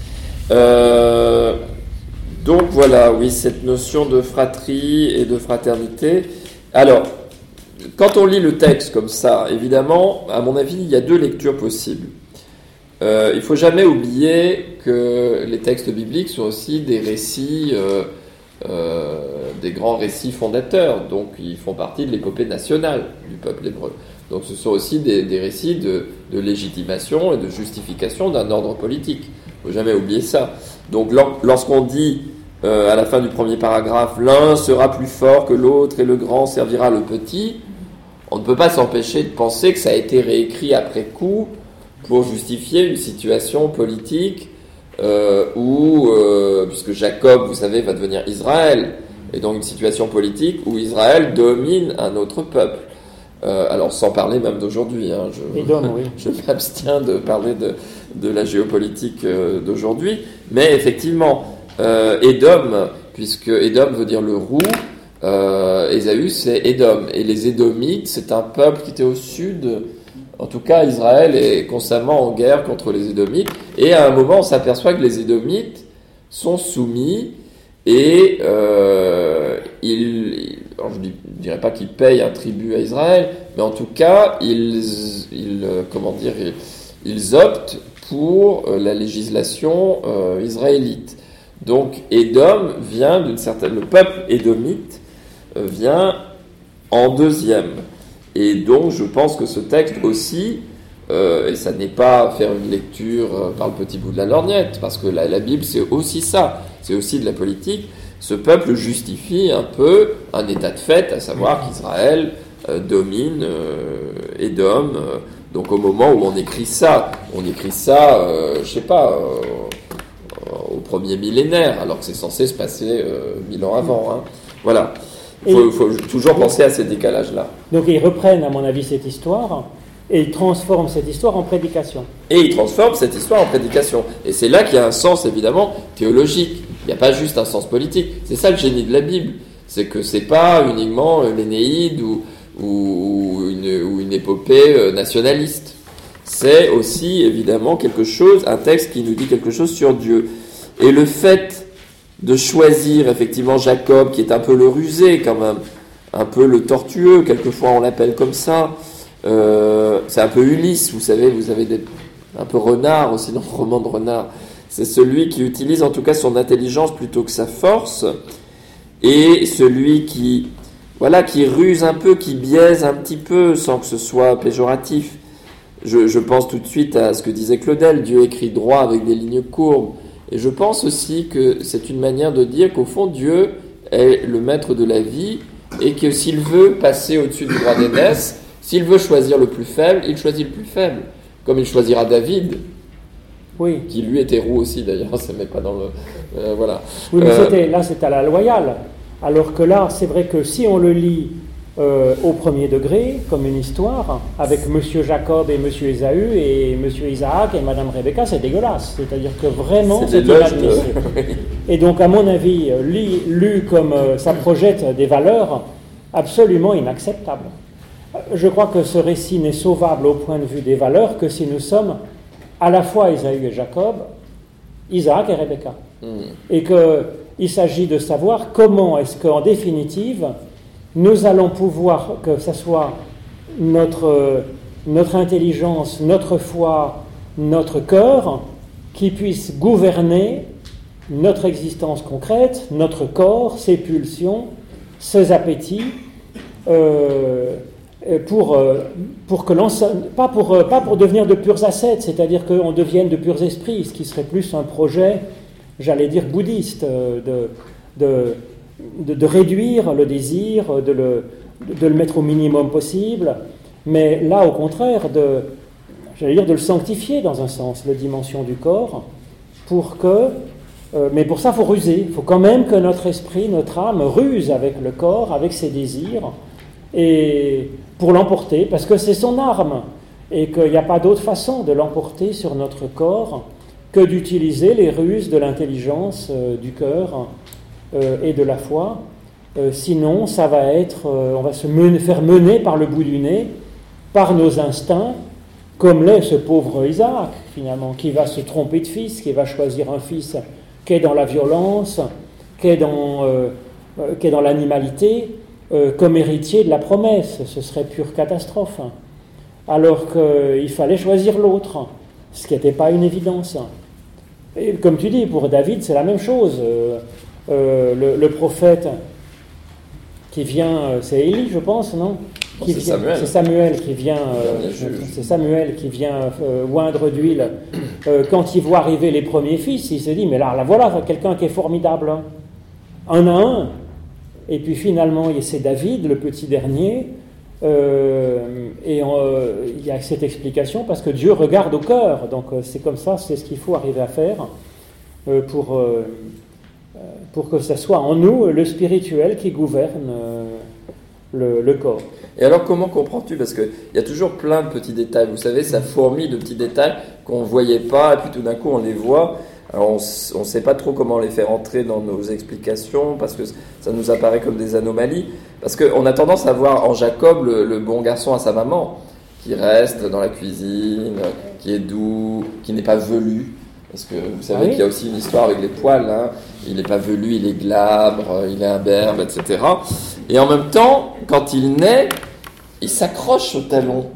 Euh, donc voilà, oui, cette notion de fratrie et de fraternité. Alors, quand on lit le texte comme ça, évidemment, à mon avis, il y a deux lectures possibles. Euh, il ne faut jamais oublier que les textes bibliques sont aussi des récits, euh, euh, des grands récits fondateurs, donc ils font partie de l'épopée nationale du peuple hébreu. Donc ce sont aussi des, des récits de, de légitimation et de justification d'un ordre politique. Il ne faut jamais oublier ça. Donc lorsqu'on dit euh, à la fin du premier paragraphe, l'un sera plus fort que l'autre et le grand servira le petit, on ne peut pas s'empêcher de penser que ça a été réécrit après coup pour justifier une situation politique euh, où, euh, puisque Jacob, vous savez, va devenir Israël, et donc une situation politique où Israël domine un autre peuple. Euh, alors sans parler même d'aujourd'hui, hein, je, Édom, oui. je m'abstiens de parler de, de la géopolitique euh, d'aujourd'hui, mais effectivement, euh, Édom, puisque Édom veut dire le roux, euh, Ésaü c'est Édom, et les Édomites c'est un peuple qui était au sud, en tout cas Israël est constamment en guerre contre les Édomites, et à un moment on s'aperçoit que les Édomites sont soumis, et euh, ils, alors je ne dirais pas qu'ils payent un tribut à Israël, mais en tout cas, ils, ils, comment dire, ils, ils optent pour la législation euh, israélite. Donc, Édom vient d'une certaine... Le peuple édomite euh, vient en deuxième. Et donc, je pense que ce texte aussi, euh, et ça n'est pas faire une lecture euh, par le petit bout de la lorgnette, parce que la, la Bible, c'est aussi ça. C'est aussi de la politique. Ce peuple justifie un peu un état de fait, à savoir qu'Israël euh, domine euh, Édom. Euh, donc au moment où on écrit ça, on écrit ça, euh, je sais pas, euh, au premier millénaire, alors que c'est censé se passer euh, mille ans avant. Hein. Voilà. Il faut, faut toujours penser à ces décalages-là. Donc ils reprennent, à mon avis, cette histoire et ils transforment cette histoire en prédication. Et ils transforment cette histoire en prédication. Et c'est là qu'il y a un sens, évidemment, théologique. Il n'y a pas juste un sens politique. C'est ça le génie de la Bible. C'est que c'est pas uniquement l'Énéide ou, ou, une, ou une épopée nationaliste. C'est aussi, évidemment, quelque chose, un texte qui nous dit quelque chose sur Dieu. Et le fait de choisir, effectivement, Jacob, qui est un peu le rusé, quand même, un peu le tortueux, quelquefois on l'appelle comme ça, euh, c'est un peu Ulysse, vous savez, vous avez des, un peu Renard aussi, dans le roman de Renard. C'est celui qui utilise en tout cas son intelligence plutôt que sa force, et celui qui, voilà, qui ruse un peu, qui biaise un petit peu, sans que ce soit péjoratif. Je, je pense tout de suite à ce que disait Claudel, Dieu écrit droit avec des lignes courbes. Et je pense aussi que c'est une manière de dire qu'au fond, Dieu est le maître de la vie, et que s'il veut passer au-dessus du droit d'aînesse, s'il veut choisir le plus faible, il choisit le plus faible. Comme il choisira David, oui. Qui lui était roux aussi d'ailleurs, ça ne met pas dans le... Euh, voilà. Oui, mais euh, c'était, là c'est à la loyale. Alors que là, c'est vrai que si on le lit euh, au premier degré, comme une histoire, avec Monsieur Jacob et Monsieur Ésaü et Monsieur Isaac et Madame Rebecca, c'est dégueulasse. C'est-à-dire que vraiment, c'est, c'est inadmissible. De... Et donc, à mon avis, lu, lu comme euh, ça projette des valeurs absolument inacceptables. Je crois que ce récit n'est sauvable au point de vue des valeurs que si nous sommes à la fois Ésaü et Jacob, Isaac et Rebecca. Mm. Et qu'il s'agit de savoir comment est-ce qu'en définitive, nous allons pouvoir, que ce soit notre, notre intelligence, notre foi, notre cœur, qui puisse gouverner notre existence concrète, notre corps, ses pulsions, ses appétits, euh, Pour, pour que l'ensemble, pas pour, pas pour devenir de purs ascètes, c'est-à-dire qu'on devienne de purs esprits, ce qui serait plus un projet, j'allais dire bouddhiste, de, de, de, de réduire le désir, de le, de le mettre au minimum possible, Mais là, au contraire, de, j'allais dire de le sanctifier dans un sens, la dimension du corps, pour que, euh, mais pour ça, il faut ruser. Il faut quand même que notre esprit, notre âme ruse avec le corps, avec ses désirs, et pour l'emporter, parce que c'est son arme, et qu'il n'y a pas d'autre façon de l'emporter sur notre corps que d'utiliser les ruses de l'intelligence, euh, du cœur euh, et de la foi. Euh, sinon, ça va être, euh, on va se mener, faire mener par le bout du nez, par nos instincts, comme l'est ce pauvre Isaac, finalement, qui va se tromper de fils, qui va choisir un fils qui est dans la violence, qui est dans, euh, euh, qui est dans l'animalité, euh, comme héritier de la promesse. Ce serait pure catastrophe. Alors qu'il fallait choisir l'autre, ce qui n'était pas une évidence. Et comme tu dis, pour David, c'est la même chose. Euh, euh, le, le prophète qui vient, c'est Élie, je pense, non ? Qui c'est, vient, Samuel. c'est Samuel qui vient, euh, c'est Samuel qui vient euh, oindre d'huile. Euh, quand il voit arriver les premiers fils, il se dit, mais là, là voilà quelqu'un qui est formidable, hein. Un à un. Et puis finalement, c'est David, le petit dernier. Euh, et euh, il y a cette explication parce que Dieu regarde au cœur. Donc euh, c'est comme ça, c'est ce qu'il faut arriver à faire euh, pour, euh, pour que ce soit en nous le spirituel qui gouverne euh, le, le corps. Et alors, comment comprends-tu ? Parce qu'il y a toujours plein de petits détails. Vous savez, ça fourmille de petits détails qu'on ne voyait pas, et puis tout d'un coup, on les voit. Alors, on ne sait pas trop comment les faire entrer dans nos explications, parce que ça nous apparaît comme des anomalies. Parce qu'on a tendance à voir en Jacob le, le bon garçon à sa maman, qui reste dans la cuisine, qui est doux, qui n'est pas velu. Parce que vous savez ah oui qu'il y a aussi une histoire avec les poils. Hein. Il n'est pas velu, il est glabre, il est imberbe, et cetera. Et en même temps, quand il naît, il s'accroche au talon.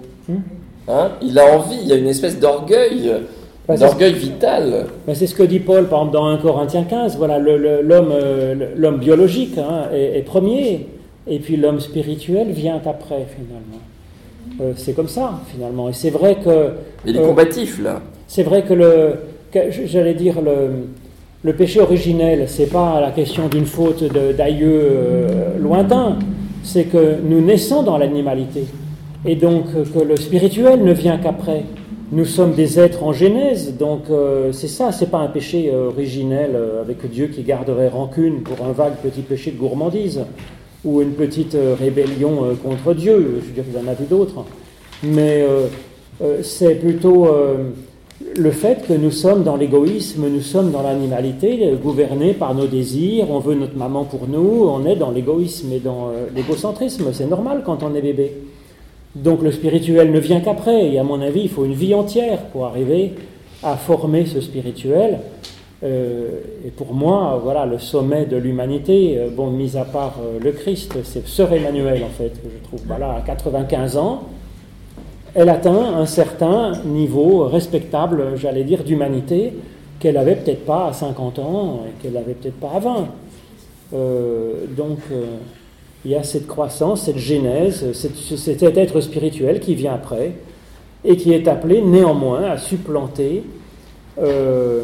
Hein, il a envie, il y a une espèce d'orgueil, bah, d'orgueil vital. Bah, c'est ce que dit Paul, par exemple, dans un Corinthiens quinze. Voilà, le, le, l'homme, euh, l'homme biologique hein, est, est premier, et puis l'homme spirituel vient après, finalement. Euh, c'est comme ça, finalement. Et c'est vrai que... Il est euh, combatif, là. C'est vrai que, le, que j'allais dire, le, le péché originel, c'est pas la question d'une faute de, d'aïeux euh, lointain, c'est que nous naissons dans l'animalité. Et donc que le spirituel ne vient qu'après. Nous sommes des êtres en genèse, donc euh, c'est ça, c'est pas un péché euh, originel euh, avec Dieu qui garderait rancune pour un vague petit péché de gourmandise ou une petite euh, rébellion euh, contre Dieu. Je veux dire, il y en a vu d'autres. Mais euh, euh, c'est plutôt euh, le fait que nous sommes dans l'égoïsme, nous sommes dans l'animalité, euh, gouvernés par nos désirs, on veut notre maman pour nous, on est dans l'égoïsme et dans euh, l'égocentrisme. C'est normal quand on est bébé. Donc le spirituel ne vient qu'après, et à mon avis, il faut une vie entière pour arriver à former ce spirituel. Euh, et pour moi, voilà, le sommet de l'humanité, euh, bon, mis à part euh, le Christ, c'est Sœur Emmanuel, en fait, que je trouve, voilà, à quatre-vingt-quinze ans, elle atteint un certain niveau respectable, j'allais dire, d'humanité, qu'elle n'avait peut-être pas à cinquante ans, et qu'elle n'avait peut-être pas à vingt. Euh, donc... Euh, il y a cette croissance, cette genèse, cet être spirituel qui vient après et qui est appelé néanmoins à supplanter, euh,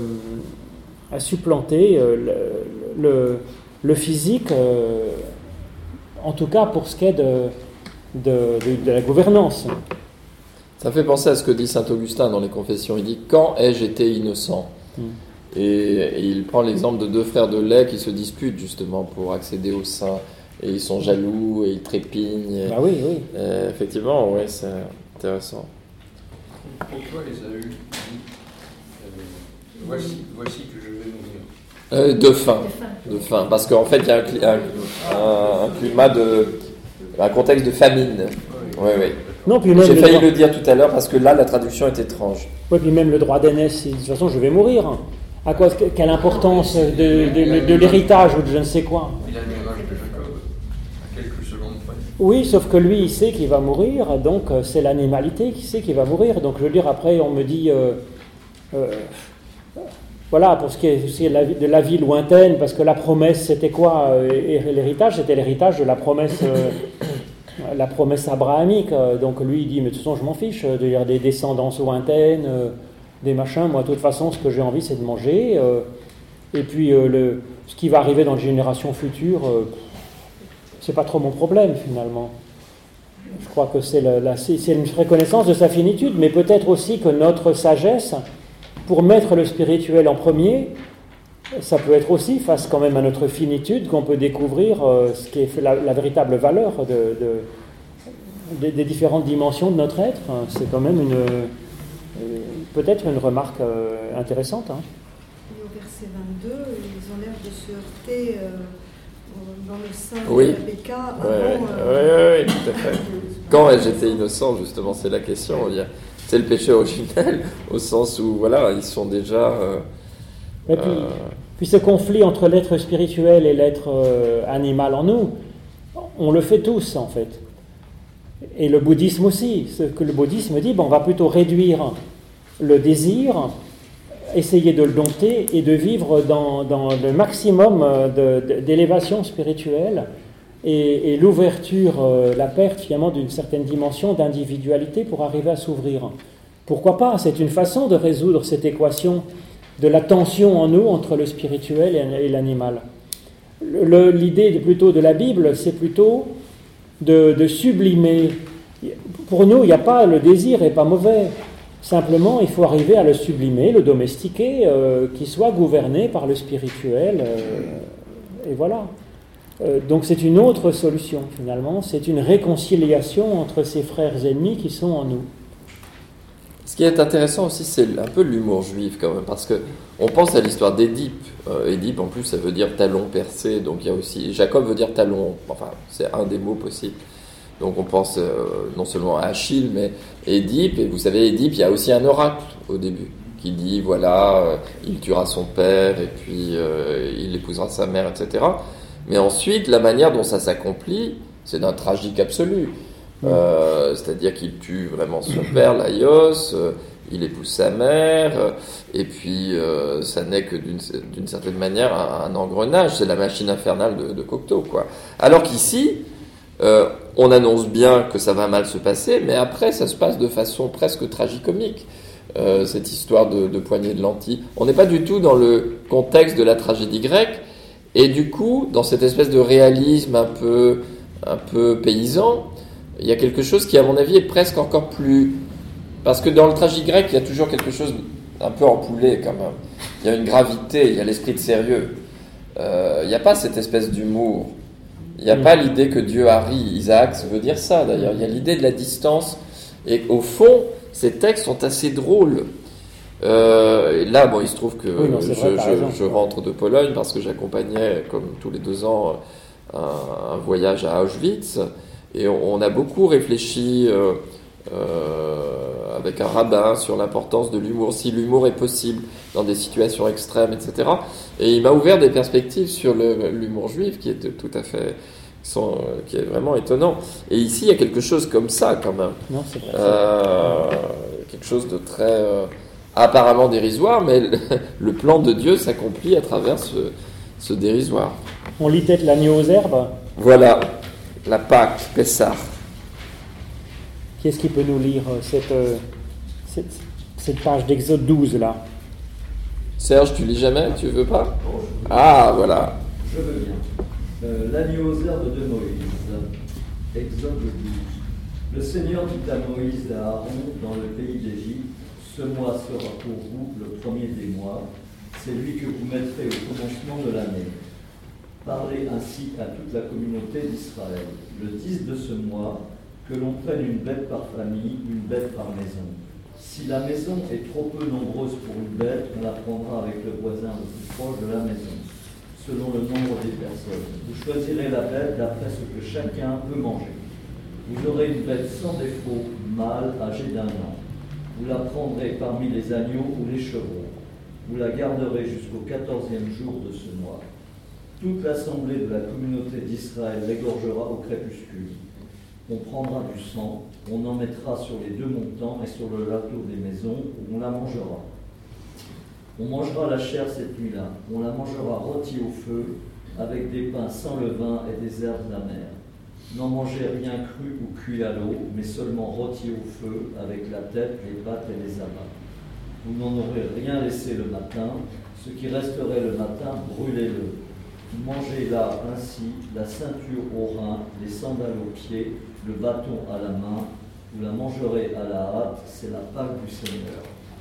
à supplanter euh, le, le, le physique, euh, en tout cas pour ce qui est de, de, de, de la gouvernance. Ça fait penser à ce que dit saint Augustin dans les Confessions. Il dit « Quand ai-je été innocent ?» mm. et, et il prend l'exemple de deux frères de lait qui se disputent justement pour accéder au sein. Et ils sont jaloux et ils trépignent. Ah oui, oui. Euh, effectivement, oui, c'est intéressant. Pourquoi Ésaü dit euh, voici, voici que je vais mourir euh, De faim. De faim. Parce qu'en fait, il y a un, un, un, un climat de. un contexte de famine. Oui, oui. Non, puis même J'ai failli droit... le dire tout à l'heure parce que là, la traduction est étrange. Oui, puis même le droit d'aînesse, de toute façon, je vais mourir. À quoi, quelle importance de, de, de, de l'héritage ou de je ne sais quoi. Il a le même âge que Jacob, à quelques secondes près. Oui, sauf que lui, il sait qu'il va mourir, donc c'est l'animalité qui sait qu'il va mourir. Donc je veux dire, après, on me dit, euh, euh, voilà, pour ce qui est, ce qui est de, la vie, de la vie lointaine, parce que la promesse, c'était quoi ? Et l'héritage, c'était l'héritage de la promesse, euh, la promesse abrahamique. Donc lui, il dit, mais de toute façon, je m'en fiche, de dire des descendances lointaines. Euh, des machins, moi de toute façon ce que j'ai envie c'est de manger euh, et puis euh, le, ce qui va arriver dans les générations futures euh, c'est pas trop mon problème finalement. Je crois que c'est, le, la, c'est une reconnaissance de sa finitude, mais peut-être aussi que notre sagesse, pour mettre le spirituel en premier, ça peut être aussi face quand même à notre finitude qu'on peut découvrir euh, ce qui est la, la véritable valeur de, de, de, des différentes dimensions de notre être. C'est quand même une, euh, peut-être une remarque euh, intéressante. Hein. Et au verset vingt-deux, ils ont l'air de se heurter euh, dans le sein oui. de Rebecca avant... Oui, oui, euh, oui, tout à fait. Quand ai-je été innocent, justement, c'est la question. C'est le péché originel, au sens où, voilà, ils sont déjà... Euh, Et puis, euh, puis ce conflit entre l'être spirituel et l'être euh, animal en nous, on le fait tous, en fait. Et le bouddhisme aussi. Ce que le bouddhisme dit, bon, on va plutôt réduire le désir, essayer de le dompter et de vivre dans, dans le maximum de, de, d'élévation spirituelle et, et l'ouverture, euh, la perte finalement d'une certaine dimension d'individualité pour arriver à s'ouvrir. Pourquoi pas? C'est une façon de résoudre cette équation de la tension en nous entre le spirituel et, et l'animal. Le, l'idée de, plutôt de la Bible, c'est plutôt de, de sublimer. Pour nous, il n'y a pas, le désir n'est pas mauvais. Simplement, il faut arriver à le sublimer, le domestiquer, euh, qu'il soit gouverné par le spirituel. Euh, et voilà. Euh, donc c'est une autre solution, finalement. C'est une réconciliation entre ces frères ennemis qui sont en nous. Ce qui est intéressant aussi, c'est un peu l'humour juif quand même, parce que on pense à l'histoire d'Édipe. Euh, Édipe, en plus, ça veut dire talon percé, donc il y a aussi... Jacob veut dire talon, enfin, c'est un des mots possibles. Donc on pense euh, non seulement à Achille, mais Édipe, et vous savez, Édipe, il y a aussi un oracle au début, qui dit, voilà, euh, il tuera son père, et puis euh, il épousera sa mère, et cetera. Mais ensuite, la manière dont ça s'accomplit, c'est d'un tragique absolu. Euh, c'est-à-dire qu'il tue vraiment son père, Laïos, euh, il épouse sa mère, euh, et puis euh, ça n'est que d'une, d'une certaine manière un, un engrenage, c'est la machine infernale de, de Cocteau, quoi. Alors qu'ici, euh, on annonce bien que ça va mal se passer, mais après ça se passe de façon presque tragicomique, euh, cette histoire de, de poignée de lentilles. On n'est pas du tout dans le contexte de la tragédie grecque, et du coup, dans cette espèce de réalisme un peu, un peu paysan, il y a quelque chose qui, à mon avis, est presque encore plus... Parce que dans le tragique grec, il y a toujours quelque chose un peu empoulé, quand même. Il y a une gravité, il y a l'esprit de sérieux. Euh, il n'y a pas cette espèce d'humour. Il n'y a pas l'idée que Dieu a ri. Isaac veut dire ça, d'ailleurs. Il y a l'idée de la distance. Et au fond, ces textes sont assez drôles. Euh, et là, bon, il se trouve que oui, non, je, vrai, je, je rentre de Pologne parce que j'accompagnais, comme tous les deux ans, un, un voyage à Auschwitz. Et on a beaucoup réfléchi euh, euh, avec un rabbin sur l'importance de l'humour, si l'humour est possible dans des situations extrêmes, et cetera. Et il m'a ouvert des perspectives sur le, l'humour juif qui est tout à fait, sont, qui est vraiment étonnant. Et ici, il y a quelque chose comme ça quand même. Non, c'est vrai. Euh, quelque chose de très euh, apparemment dérisoire, mais le, le plan de Dieu s'accomplit à travers ce, ce dérisoire. On lit peut-être l'agneau aux herbes. Voilà. La Pâque, Pessah. Qui est-ce qui peut nous lire cette, cette, cette page d'Exode douze, là? Serge, tu lis jamais? Tu veux pas? Ah, voilà. Je veux bien. Euh, L'agneau aux herbes de Moïse. Exode douze. Le Seigneur dit à Moïse et à Aaron dans le pays d'Égypte, ce mois sera pour vous le premier des mois. C'est lui que vous mettrez au commencement de l'année. Parlez ainsi à toute la communauté d'Israël. Le dix de ce mois, que l'on prenne une bête par famille, une bête par maison. Si la maison est trop peu nombreuse pour une bête, on la prendra avec le voisin le plus proche de la maison, selon le nombre des personnes. Vous choisirez la bête d'après ce que chacun peut manger. Vous aurez une bête sans défaut, mâle, âgée d'un an. Vous la prendrez parmi les agneaux ou les chevreaux. Vous la garderez jusqu'au quatorzième jour de ce mois. Toute l'assemblée de la communauté d'Israël l'égorgera au crépuscule. On prendra du sang, on en mettra sur les deux montants et sur le linteau des maisons où on la mangera. On mangera la chair cette nuit-là, on la mangera rôtie au feu, avec des pains sans levain et des herbes amères. N'en mangez rien cru ou cuit à l'eau, mais seulement rôti au feu, avec la tête, les pattes et les abats. Vous n'en aurez rien laissé le matin, ce qui resterait le matin, brûlez-le. Mangez là ainsi la ceinture aux reins, les sandales aux pieds, le bâton à la main, vous la mangerez à la hâte, c'est la Pâque du Seigneur.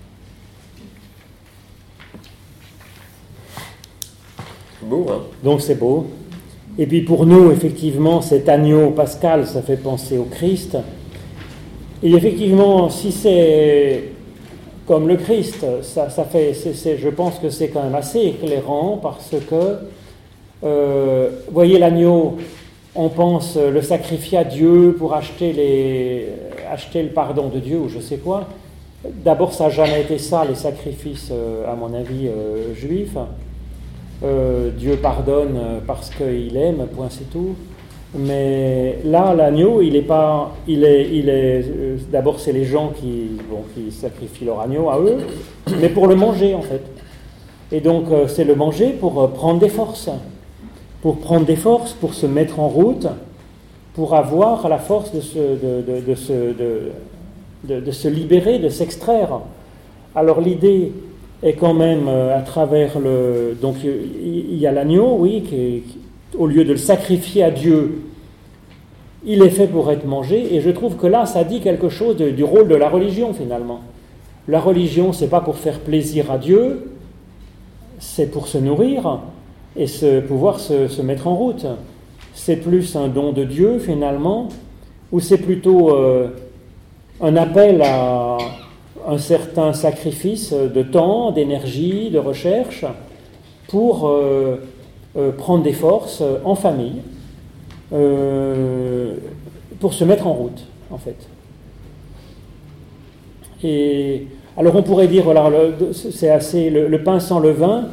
Beau, hein? Donc c'est beau. Et puis pour nous, effectivement, cet agneau pascal, ça fait penser au Christ. Et effectivement, si c'est comme le Christ, ça, ça fait, c'est, c'est, je pense que c'est quand même assez éclairant parce que, euh, voyez l'agneau, on pense le sacrifier à Dieu pour acheter, les, acheter le pardon de Dieu ou je sais quoi. D'abord, ça n'a jamais été ça, les sacrifices, euh, à mon avis, euh, juifs. Euh, Dieu pardonne parce qu'il aime, point c'est tout. Mais là, l'agneau, il est pas, il est, il est. Euh, d'abord, c'est les gens qui, bon, qui sacrifient leur agneau à eux, mais pour le manger en fait. Et donc, euh, c'est le manger pour euh, prendre des forces, pour prendre des forces, pour se mettre en route, pour avoir la force de se, de, de, de, se, de, de, de se libérer, de s'extraire. Alors l'idée est quand même euh, à travers le... Donc il y a l'agneau, oui, qui, qui, au lieu de le sacrifier à Dieu, il est fait pour être mangé, et je trouve que là, ça dit quelque chose de, du rôle de la religion, finalement. La religion, c'est pas pour faire plaisir à Dieu, c'est pour se nourrir et se, pouvoir se, se mettre en route. C'est plus un don de Dieu, finalement, ou c'est plutôt euh, un appel à un certain sacrifice de temps, d'énergie, de recherche, pour euh, euh, prendre des forces en famille, euh, pour se mettre en route, en fait. Et alors on pourrait dire, voilà, le, c'est assez le, le pain sans levain.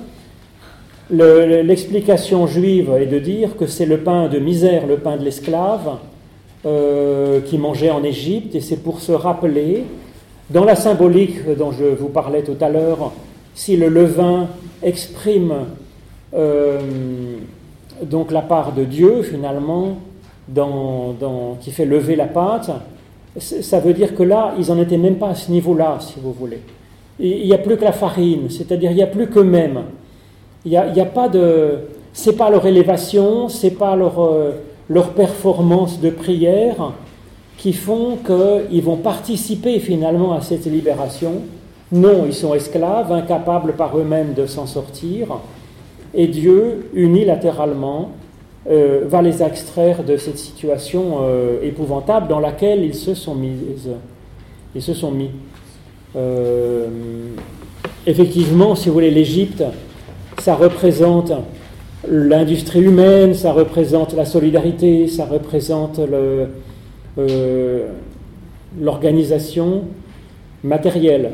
Le, l'explication juive est de dire que c'est le pain de misère, le pain de l'esclave euh, qui mangeait en Égypte, et c'est pour se rappeler. Dans la symbolique dont je vous parlais tout à l'heure, si le levain exprime euh, donc la part de Dieu, finalement, dans, dans, qui fait lever la pâte, ça veut dire que là, ils n'en étaient même pas à ce niveau-là, si vous voulez. Il n'y a plus que la farine, c'est-à-dire il n'y a plus qu'eux-mêmes. Il n'y a, il y a pas de... C'est pas leur élévation, c'est pas leur, euh, leur performance de prière qui font qu'ils vont participer finalement à cette libération. Non, ils sont esclaves, incapables par eux-mêmes de s'en sortir, et Dieu, unilatéralement, euh, va les extraire de cette situation euh, épouvantable dans laquelle ils se sont mis. Ils se sont mis. Euh, effectivement, si vous voulez, l'Égypte, ça représente l'industrie humaine, ça représente la solidarité, ça représente le... Euh, l'organisation matérielle.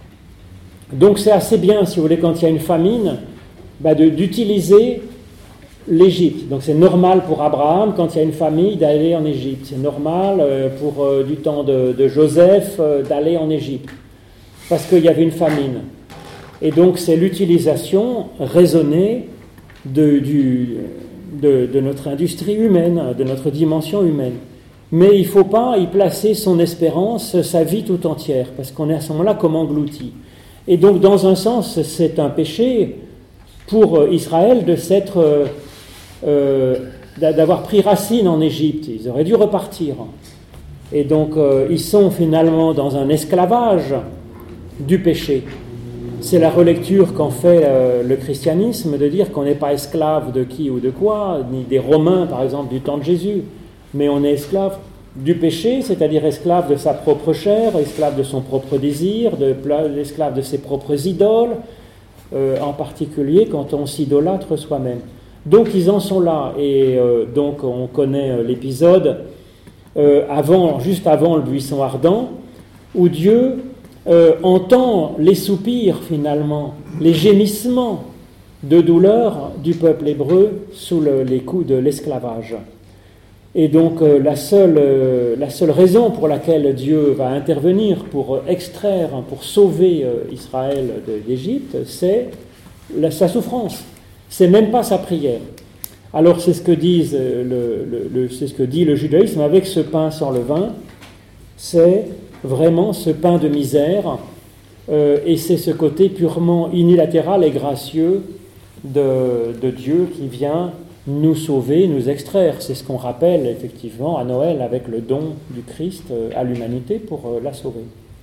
Donc c'est assez bien, si vous voulez, quand il y a une famine, bah de, d'utiliser l'Égypte. Donc c'est normal pour Abraham, quand il y a une famille, d'aller en Égypte. C'est normal euh, pour euh, du temps de, de Joseph euh, d'aller en Égypte, parce qu'il y avait une famine. Et donc c'est l'utilisation raisonnée de, du, de, de notre industrie humaine, de notre dimension humaine. Mais il ne faut pas y placer son espérance, sa vie tout entière, parce qu'on est à ce moment-là comme englouti. Et donc, dans un sens, c'est un péché pour Israël de s'être, euh, euh, d'avoir pris racine en Égypte. Ils auraient dû repartir. Et donc, euh, ils sont finalement dans un esclavage du péché. C'est la relecture qu'en fait euh, le christianisme, de dire qu'on n'est pas esclave de qui ou de quoi, ni des Romains, par exemple, du temps de Jésus. Mais on est esclave du péché, c'est-à-dire esclave de sa propre chair, esclave de son propre désir, de, esclave de ses propres idoles, euh, en particulier quand on s'idolâtre soi-même. Donc ils en sont là, et euh, donc on connaît euh, l'épisode euh, avant, juste avant le buisson ardent, où Dieu euh, entend les soupirs finalement, les gémissements de douleur du peuple hébreu sous le, les coups de l'esclavage. Et donc euh, la, seule, euh, la seule raison pour laquelle Dieu va intervenir pour euh, extraire, pour sauver euh, Israël de, d'Égypte, c'est la, sa souffrance. C'est même pas sa prière. Alors c'est ce que disent, euh, le, le, le, c'est ce que dit le judaïsme avec ce pain sans levain. C'est vraiment ce pain de misère, euh, et c'est ce côté purement unilatéral et gracieux de, de Dieu qui vient nous sauver, nous extraire. C'est ce qu'on rappelle effectivement à Noël avec le don du Christ à l'humanité pour la sauver.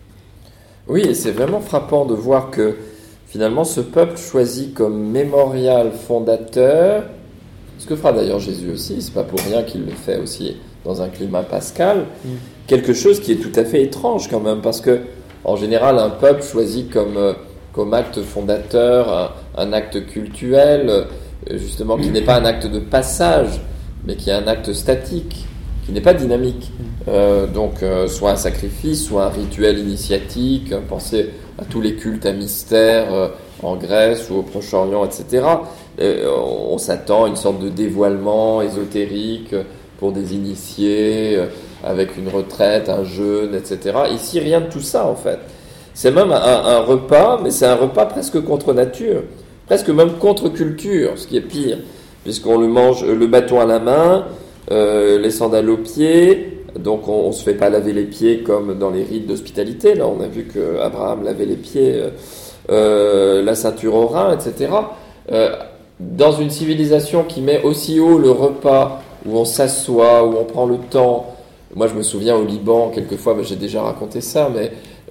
Oui, et c'est vraiment frappant de voir que finalement ce peuple choisit comme mémorial fondateur, ce que fera d'ailleurs Jésus aussi, c'est pas pour rien qu'il le fait aussi dans un climat pascal, mm. quelque chose qui est tout à fait étrange quand même, parce que en général un peuple choisit comme, comme acte fondateur un, un acte cultuel, justement qui n'est pas un acte de passage, mais qui est un acte statique, qui n'est pas dynamique. Euh, donc euh, soit un sacrifice, soit un rituel initiatique, hein, pensez à tous les cultes à mystère euh, en Grèce ou au Proche-Orient, et cetera. Euh, on s'attend à une sorte de dévoilement ésotérique pour des initiés, euh, avec une retraite, un jeûne, et cetera. Ici, rien de tout ça en fait. C'est même un, un repas, mais c'est un repas presque contre nature, presque même contre culture, ce qui est pire, puisqu'on le mange le bâton à la main, euh, les sandales aux pieds. Donc on ne se fait pas laver les pieds comme dans les rites d'hospitalité. Là, on a vu qu'Abraham lavait les pieds, euh, la ceinture au rein, et cetera. Euh, dans une civilisation qui met aussi haut le repas, où on s'assoit, où on prend le temps. Moi, je me souviens au Liban, quelquefois, ben, j'ai déjà raconté ça, mais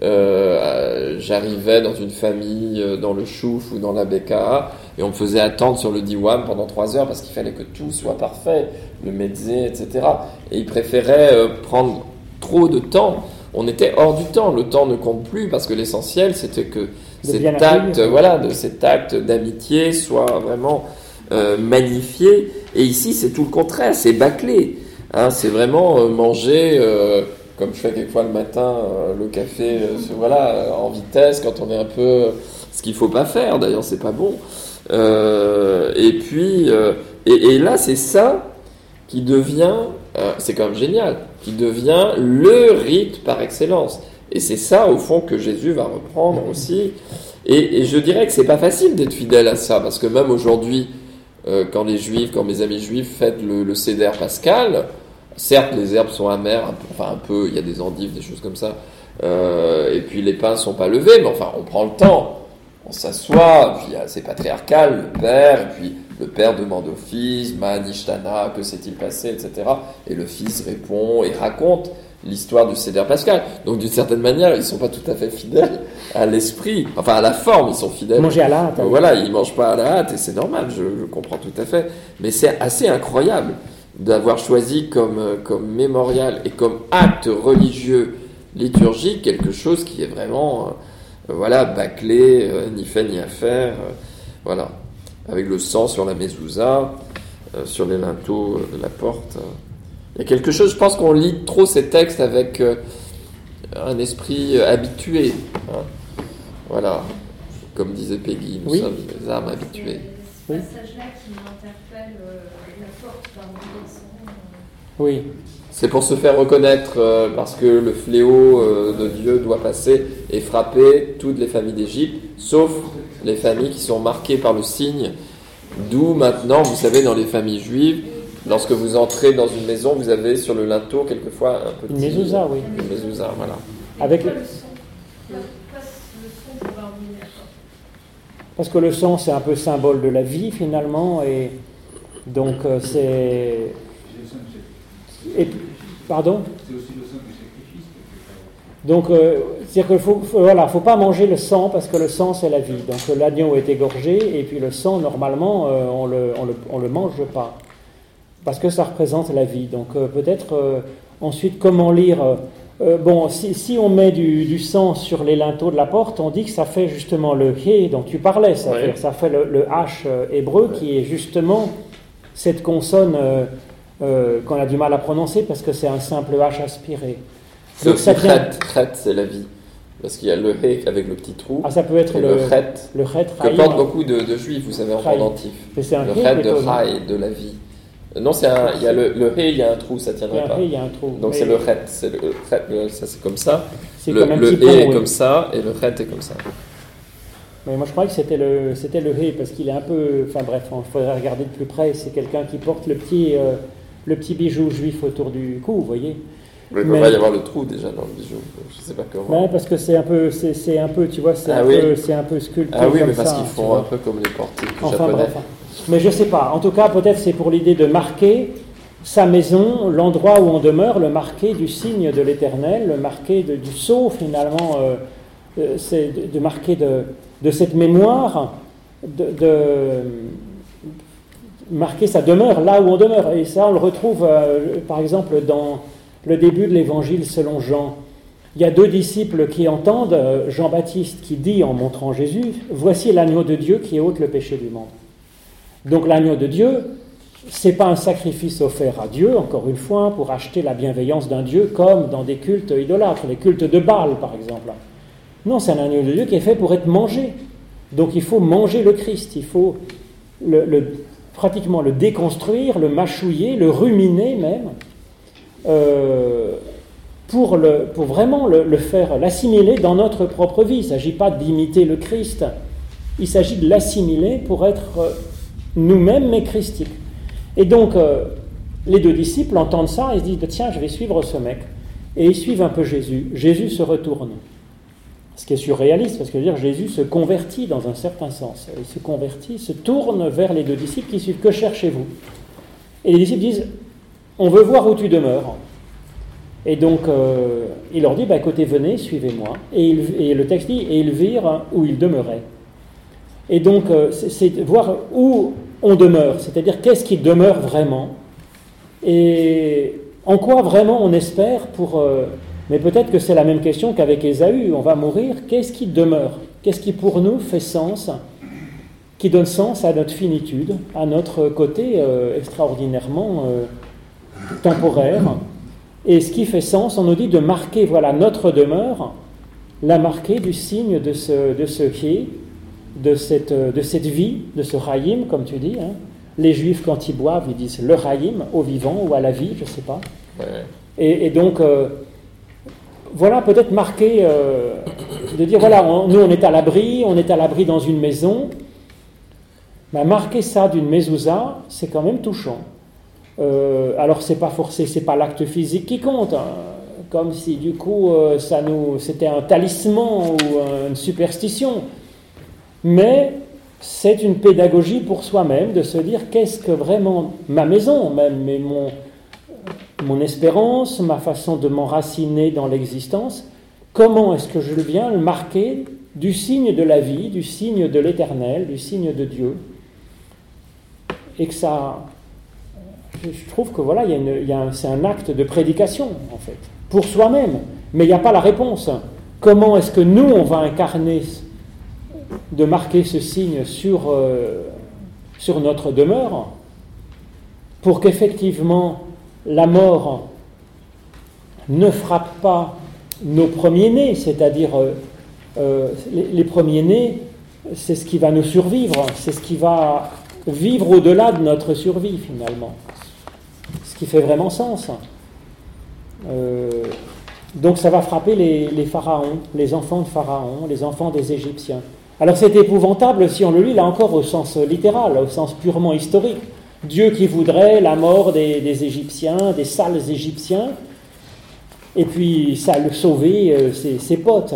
euh, j'arrivais dans une famille, dans le Chouf ou dans la Beka, et on me faisait attendre sur le Diwam pendant trois heures parce qu'il fallait que tout soit parfait, le mezzé, et cetera. Et ils préféraient euh, prendre trop de temps. On était hors du temps. Le temps ne compte plus parce que l'essentiel, c'était que cet acte, voilà, de cet acte d'amitié soit vraiment euh, magnifié. Et ici, c'est tout le contraire. C'est bâclé. Hein, c'est vraiment euh, manger, euh, comme je fais quelquefois le matin, euh, le café, euh, voilà, euh, en vitesse, quand on est un peu, ce qu'il faut pas faire. D'ailleurs, c'est pas bon. Euh, et puis, euh, et, et là, c'est ça qui devient, euh, c'est quand même génial, qui devient le rite par excellence. Et c'est ça, au fond, que Jésus va reprendre aussi. Et, et je dirais que c'est pas facile d'être fidèle à ça, parce que même aujourd'hui, euh, quand les Juifs, quand mes amis Juifs fêtent le, le Seder pascal, certes, les herbes sont amères, un peu, enfin un peu, il y a des endives, des choses comme ça, euh, et puis les pains sont pas levés, mais enfin, on prend le temps. On s'assoit, puis c'est patriarcal, le père, et puis le père demande au fils, Manishtana, que s'est-il passé, et cetera. Et le fils répond et raconte l'histoire du Seder pascal. Donc d'une certaine manière, ils ne sont pas tout à fait fidèles à l'esprit, enfin à la forme, ils sont fidèles. Manger à la hâte. Donc, voilà, ils ne mangent pas à la hâte, et c'est normal, je, je comprends tout à fait. Mais c'est assez incroyable d'avoir choisi comme, comme mémorial et comme acte religieux liturgique quelque chose qui est vraiment... Euh, Voilà, bâclé, euh, ni fait ni à faire, euh, voilà, avec le sang sur la mezouza, euh, sur les linteaux euh, de la porte. Il y a quelque chose, je pense qu'on lit trop ces textes avec euh, un esprit euh, habitué. Hein. Voilà, comme disait Peggy, nous oui. sommes des âmes habituées. C'est ce passage-là qui m'interpelle, euh, la porte d'un adolescent. Euh... Oui. C'est pour se faire reconnaître, euh, parce que le fléau euh, de Dieu doit passer et frapper toutes les familles d'Égypte, sauf les familles qui sont marquées par le signe. D'où maintenant, vous savez, dans les familles juives, lorsque vous entrez dans une maison, vous avez sur le linteau quelquefois un petit... Une mezouza, oui. Une mezouza, voilà. Avec le... Parce que le sang, c'est un peu symbole de la vie, finalement, et donc euh, c'est... Et, pardon ? C'est aussi le sang du sacrifice. Donc, euh, c'est-à-dire qu'il faut, faut, voilà, faut pas manger le sang parce que le sang c'est la vie. Donc l'agneau est égorgé et puis le sang normalement euh, on le, on le, on le mange pas parce que ça représente la vie. Donc euh, peut-être euh, ensuite comment lire. Euh, bon, si, si on met du, du sang sur les linteaux de la porte, on dit que ça fait justement le hé dont tu parlais. Ça, ouais. fait, ça fait le, le H hébreu ouais. qui est justement cette consonne. Euh, Euh, qu'on a du mal à prononcer parce que c'est un simple H aspiré. C'est aussi chet, chet, c'est la vie. Parce qu'il y a le hé avec le petit trou. Ah, ça peut être le, le chet, le chet que portent beaucoup de, de juifs, vous savez, en pendentif. Mais c'est un le chet de chai, de la vie. Non, c'est un, il y a le, le hé, il y a un trou, ça tiendrait pas. Il y a un trou. Donc mais... c'est le chet, c'est le, le chet, le, ça c'est comme ça. C'est le comme un le petit hé pont, est oui. comme ça et le chet est comme ça. Mais moi je croyais que c'était le, c'était le hé parce qu'il est un peu. Enfin bref, il faudrait regarder de plus près. C'est quelqu'un qui porte le petit. Euh, le petit bijou juif autour du cou, vous voyez. Mais il va y avoir le trou déjà dans le bijou, je ne sais pas comment. Ouais, parce que c'est un peu, c'est, c'est un peu, tu vois, c'est, ah un, oui. peu, c'est un peu sculpté. Ah oui, comme mais parce ça, qu'ils font un peu comme les portiques enfin, japonais. Bref. Mais je ne sais pas. En tout cas, peut-être c'est pour l'idée de marquer sa maison, l'endroit où on demeure, le marquer du signe de l'Éternel, le marquer de, du sceau finalement, euh, euh, c'est de, de marquer de, de cette mémoire, de, de marquer sa demeure là où on demeure. Et ça, on le retrouve euh, par exemple dans le début de l'Évangile selon Jean. Il y a deux disciples qui entendent Jean-Baptiste qui dit en montrant Jésus, « Voici l'agneau de Dieu qui ôte le péché du monde. » Donc l'agneau de Dieu, ce n'est pas un sacrifice offert à Dieu, encore une fois, pour acheter la bienveillance d'un Dieu, comme dans des cultes idolâtres, les cultes de Baal par exemple. Non, c'est un agneau de Dieu qui est fait pour être mangé. Donc il faut manger le Christ, il faut le, le, pratiquement le déconstruire, le mâchouiller, le ruminer même, euh, pour, le, pour vraiment le, le faire, l'assimiler dans notre propre vie. Il ne s'agit pas d'imiter le Christ, il s'agit de l'assimiler pour être nous-mêmes mais christiques. Et donc, euh, les deux disciples entendent ça et se disent « Tiens, je vais suivre ce mec ». Et ils suivent un peu Jésus. Jésus se retourne. Ce qui est surréaliste, parce que je veux dire, Jésus se convertit dans un certain sens. Il se convertit, se tourne vers les deux disciples qui suivent « Que cherchez-vous » Et les disciples disent « On veut voir où tu demeures ». Et donc, euh, il leur dit bah, « Écoutez, venez, suivez-moi ». Et, il, et le texte dit « Et ils virent où il demeurait ». Et donc, euh, c'est, c'est voir où on demeure, c'est-à-dire qu'est-ce qui demeure vraiment, et en quoi vraiment on espère pour... Euh, mais peut-être que c'est la même question qu'avec Ésaü, on va mourir, qu'est-ce qui demeure? Qu'est-ce qui pour nous fait sens, qui donne sens à notre finitude, à notre côté euh, extraordinairement euh, temporaire? Et ce qui fait sens, on nous dit de marquer, voilà, notre demeure, la marquer du signe de ce, de ce qui est, de cette, de cette vie, de ce raïm, comme tu dis. Hein. Les Juifs, quand ils boivent, ils disent le raïm, au vivant ou à la vie, je ne sais pas. Ouais. Et, et donc, euh, voilà, peut-être marquer, euh, de dire, voilà, on, nous on est à l'abri, on est à l'abri dans une maison. Ben, marquer ça d'une mezouza, c'est quand même touchant. Euh, alors, c'est pas forcé, c'est pas l'acte physique qui compte, hein. Comme si, du coup, euh, ça nous, c'était un talisman ou une superstition. Mais c'est une pédagogie pour soi-même de se dire qu'est-ce que vraiment ma maison, même mais mon, mon espérance, ma façon de m'enraciner dans l'existence, comment est-ce que je viens le marquer du signe de la vie, du signe de l'éternel, du signe de Dieu. Et que ça, je trouve que voilà, il y a une, il y a un, c'est un acte de prédication en fait, pour soi-même, mais il n'y a pas la réponse. Comment est-ce que nous on va incarner de marquer ce signe sur, euh, sur notre demeure pour qu'effectivement la mort ne frappe pas nos premiers-nés, c'est-à-dire euh, euh, les, les premiers-nés, c'est ce qui va nous survivre, c'est ce qui va vivre au-delà de notre survie finalement, ce qui fait vraiment sens. Euh, donc ça va frapper les, les pharaons, les enfants de pharaons, les enfants des Égyptiens. Alors c'est épouvantable si on le lit là encore au sens littéral, au sens purement historique. Dieu qui voudrait la mort des, des Égyptiens, des sales Égyptiens, et puis ça le sauver euh, ses, ses potes.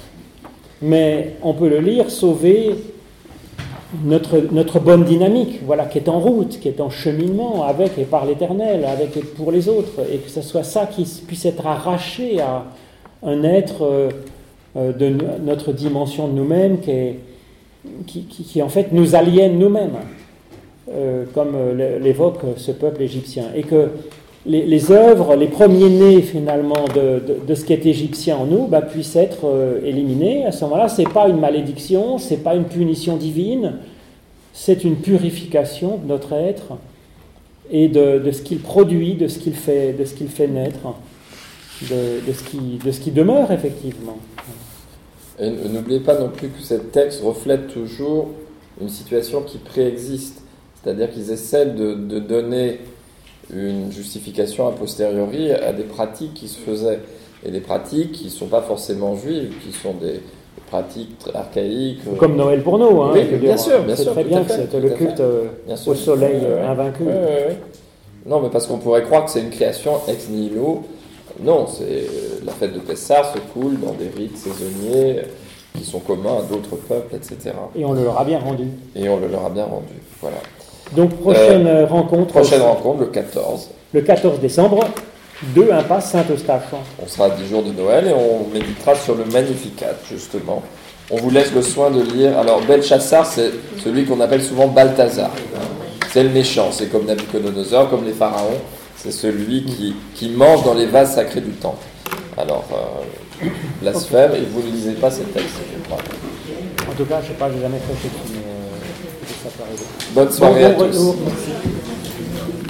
Mais on peut le lire sauver notre, notre bonne dynamique, voilà, qui est en route, qui est en cheminement avec et par l'Éternel, avec et pour les autres, et que ce soit ça qui puisse être arraché à un être... Euh, de notre dimension de nous-mêmes qui, est, qui, qui, qui en fait nous aliène nous-mêmes, euh, comme l'évoque ce peuple égyptien. Et que les, les œuvres, les premiers-nés finalement de, de, de ce qui est égyptien en nous bah, puissent être euh, éliminés. À ce moment-là, ce n'est pas une malédiction, ce n'est pas une punition divine, c'est une purification de notre être et de, de ce qu'il produit, de ce qu'il fait, de ce qu'il fait naître. De, de, ce qui, de ce qui demeure effectivement. Et n'oubliez pas non plus que ce texte reflète toujours une situation qui préexiste, c'est-à-dire qu'ils essaient de, de donner une justification a posteriori à des pratiques qui se faisaient, et des pratiques qui ne sont pas forcément juives, qui sont des, des pratiques archaïques. Comme Noël pour nous, hein, oui, bien dire, sûr, bien c'est sûr. très bien que c'est le culte bien au sûr. Soleil ouais, invaincu. Ouais, ouais, ouais. Non, mais parce qu'on pourrait croire que c'est une création ex nihilo. Non, c'est la fête de Pessah se coule dans des rites saisonniers qui sont communs à d'autres peuples, et cetera. Et on le leur a bien rendu. Et on le leur a bien rendu, voilà. Donc, prochaine Euh, rencontre. Prochaine rencontre, le quatorze. Le quatorze décembre, deux impasse Saint-Eustache. On sera à dix jours de Noël et on méditera sur le Magnificat, justement. On vous laisse le soin de lire. Alors, Belchassar, c'est celui qu'on appelle souvent Balthazar. C'est le méchant, c'est comme Nabuchodonosor, comme les pharaons. C'est celui qui, qui mange dans les vases sacrés du temple. Alors, euh, blasphème, et vous ne lisez pas ces textes, je crois. En tout cas, je ne sais pas, je n'ai jamais fait chez qui, mais euh, ça peut arriver. Bonne soirée Bon, à bon tous. retour, merci.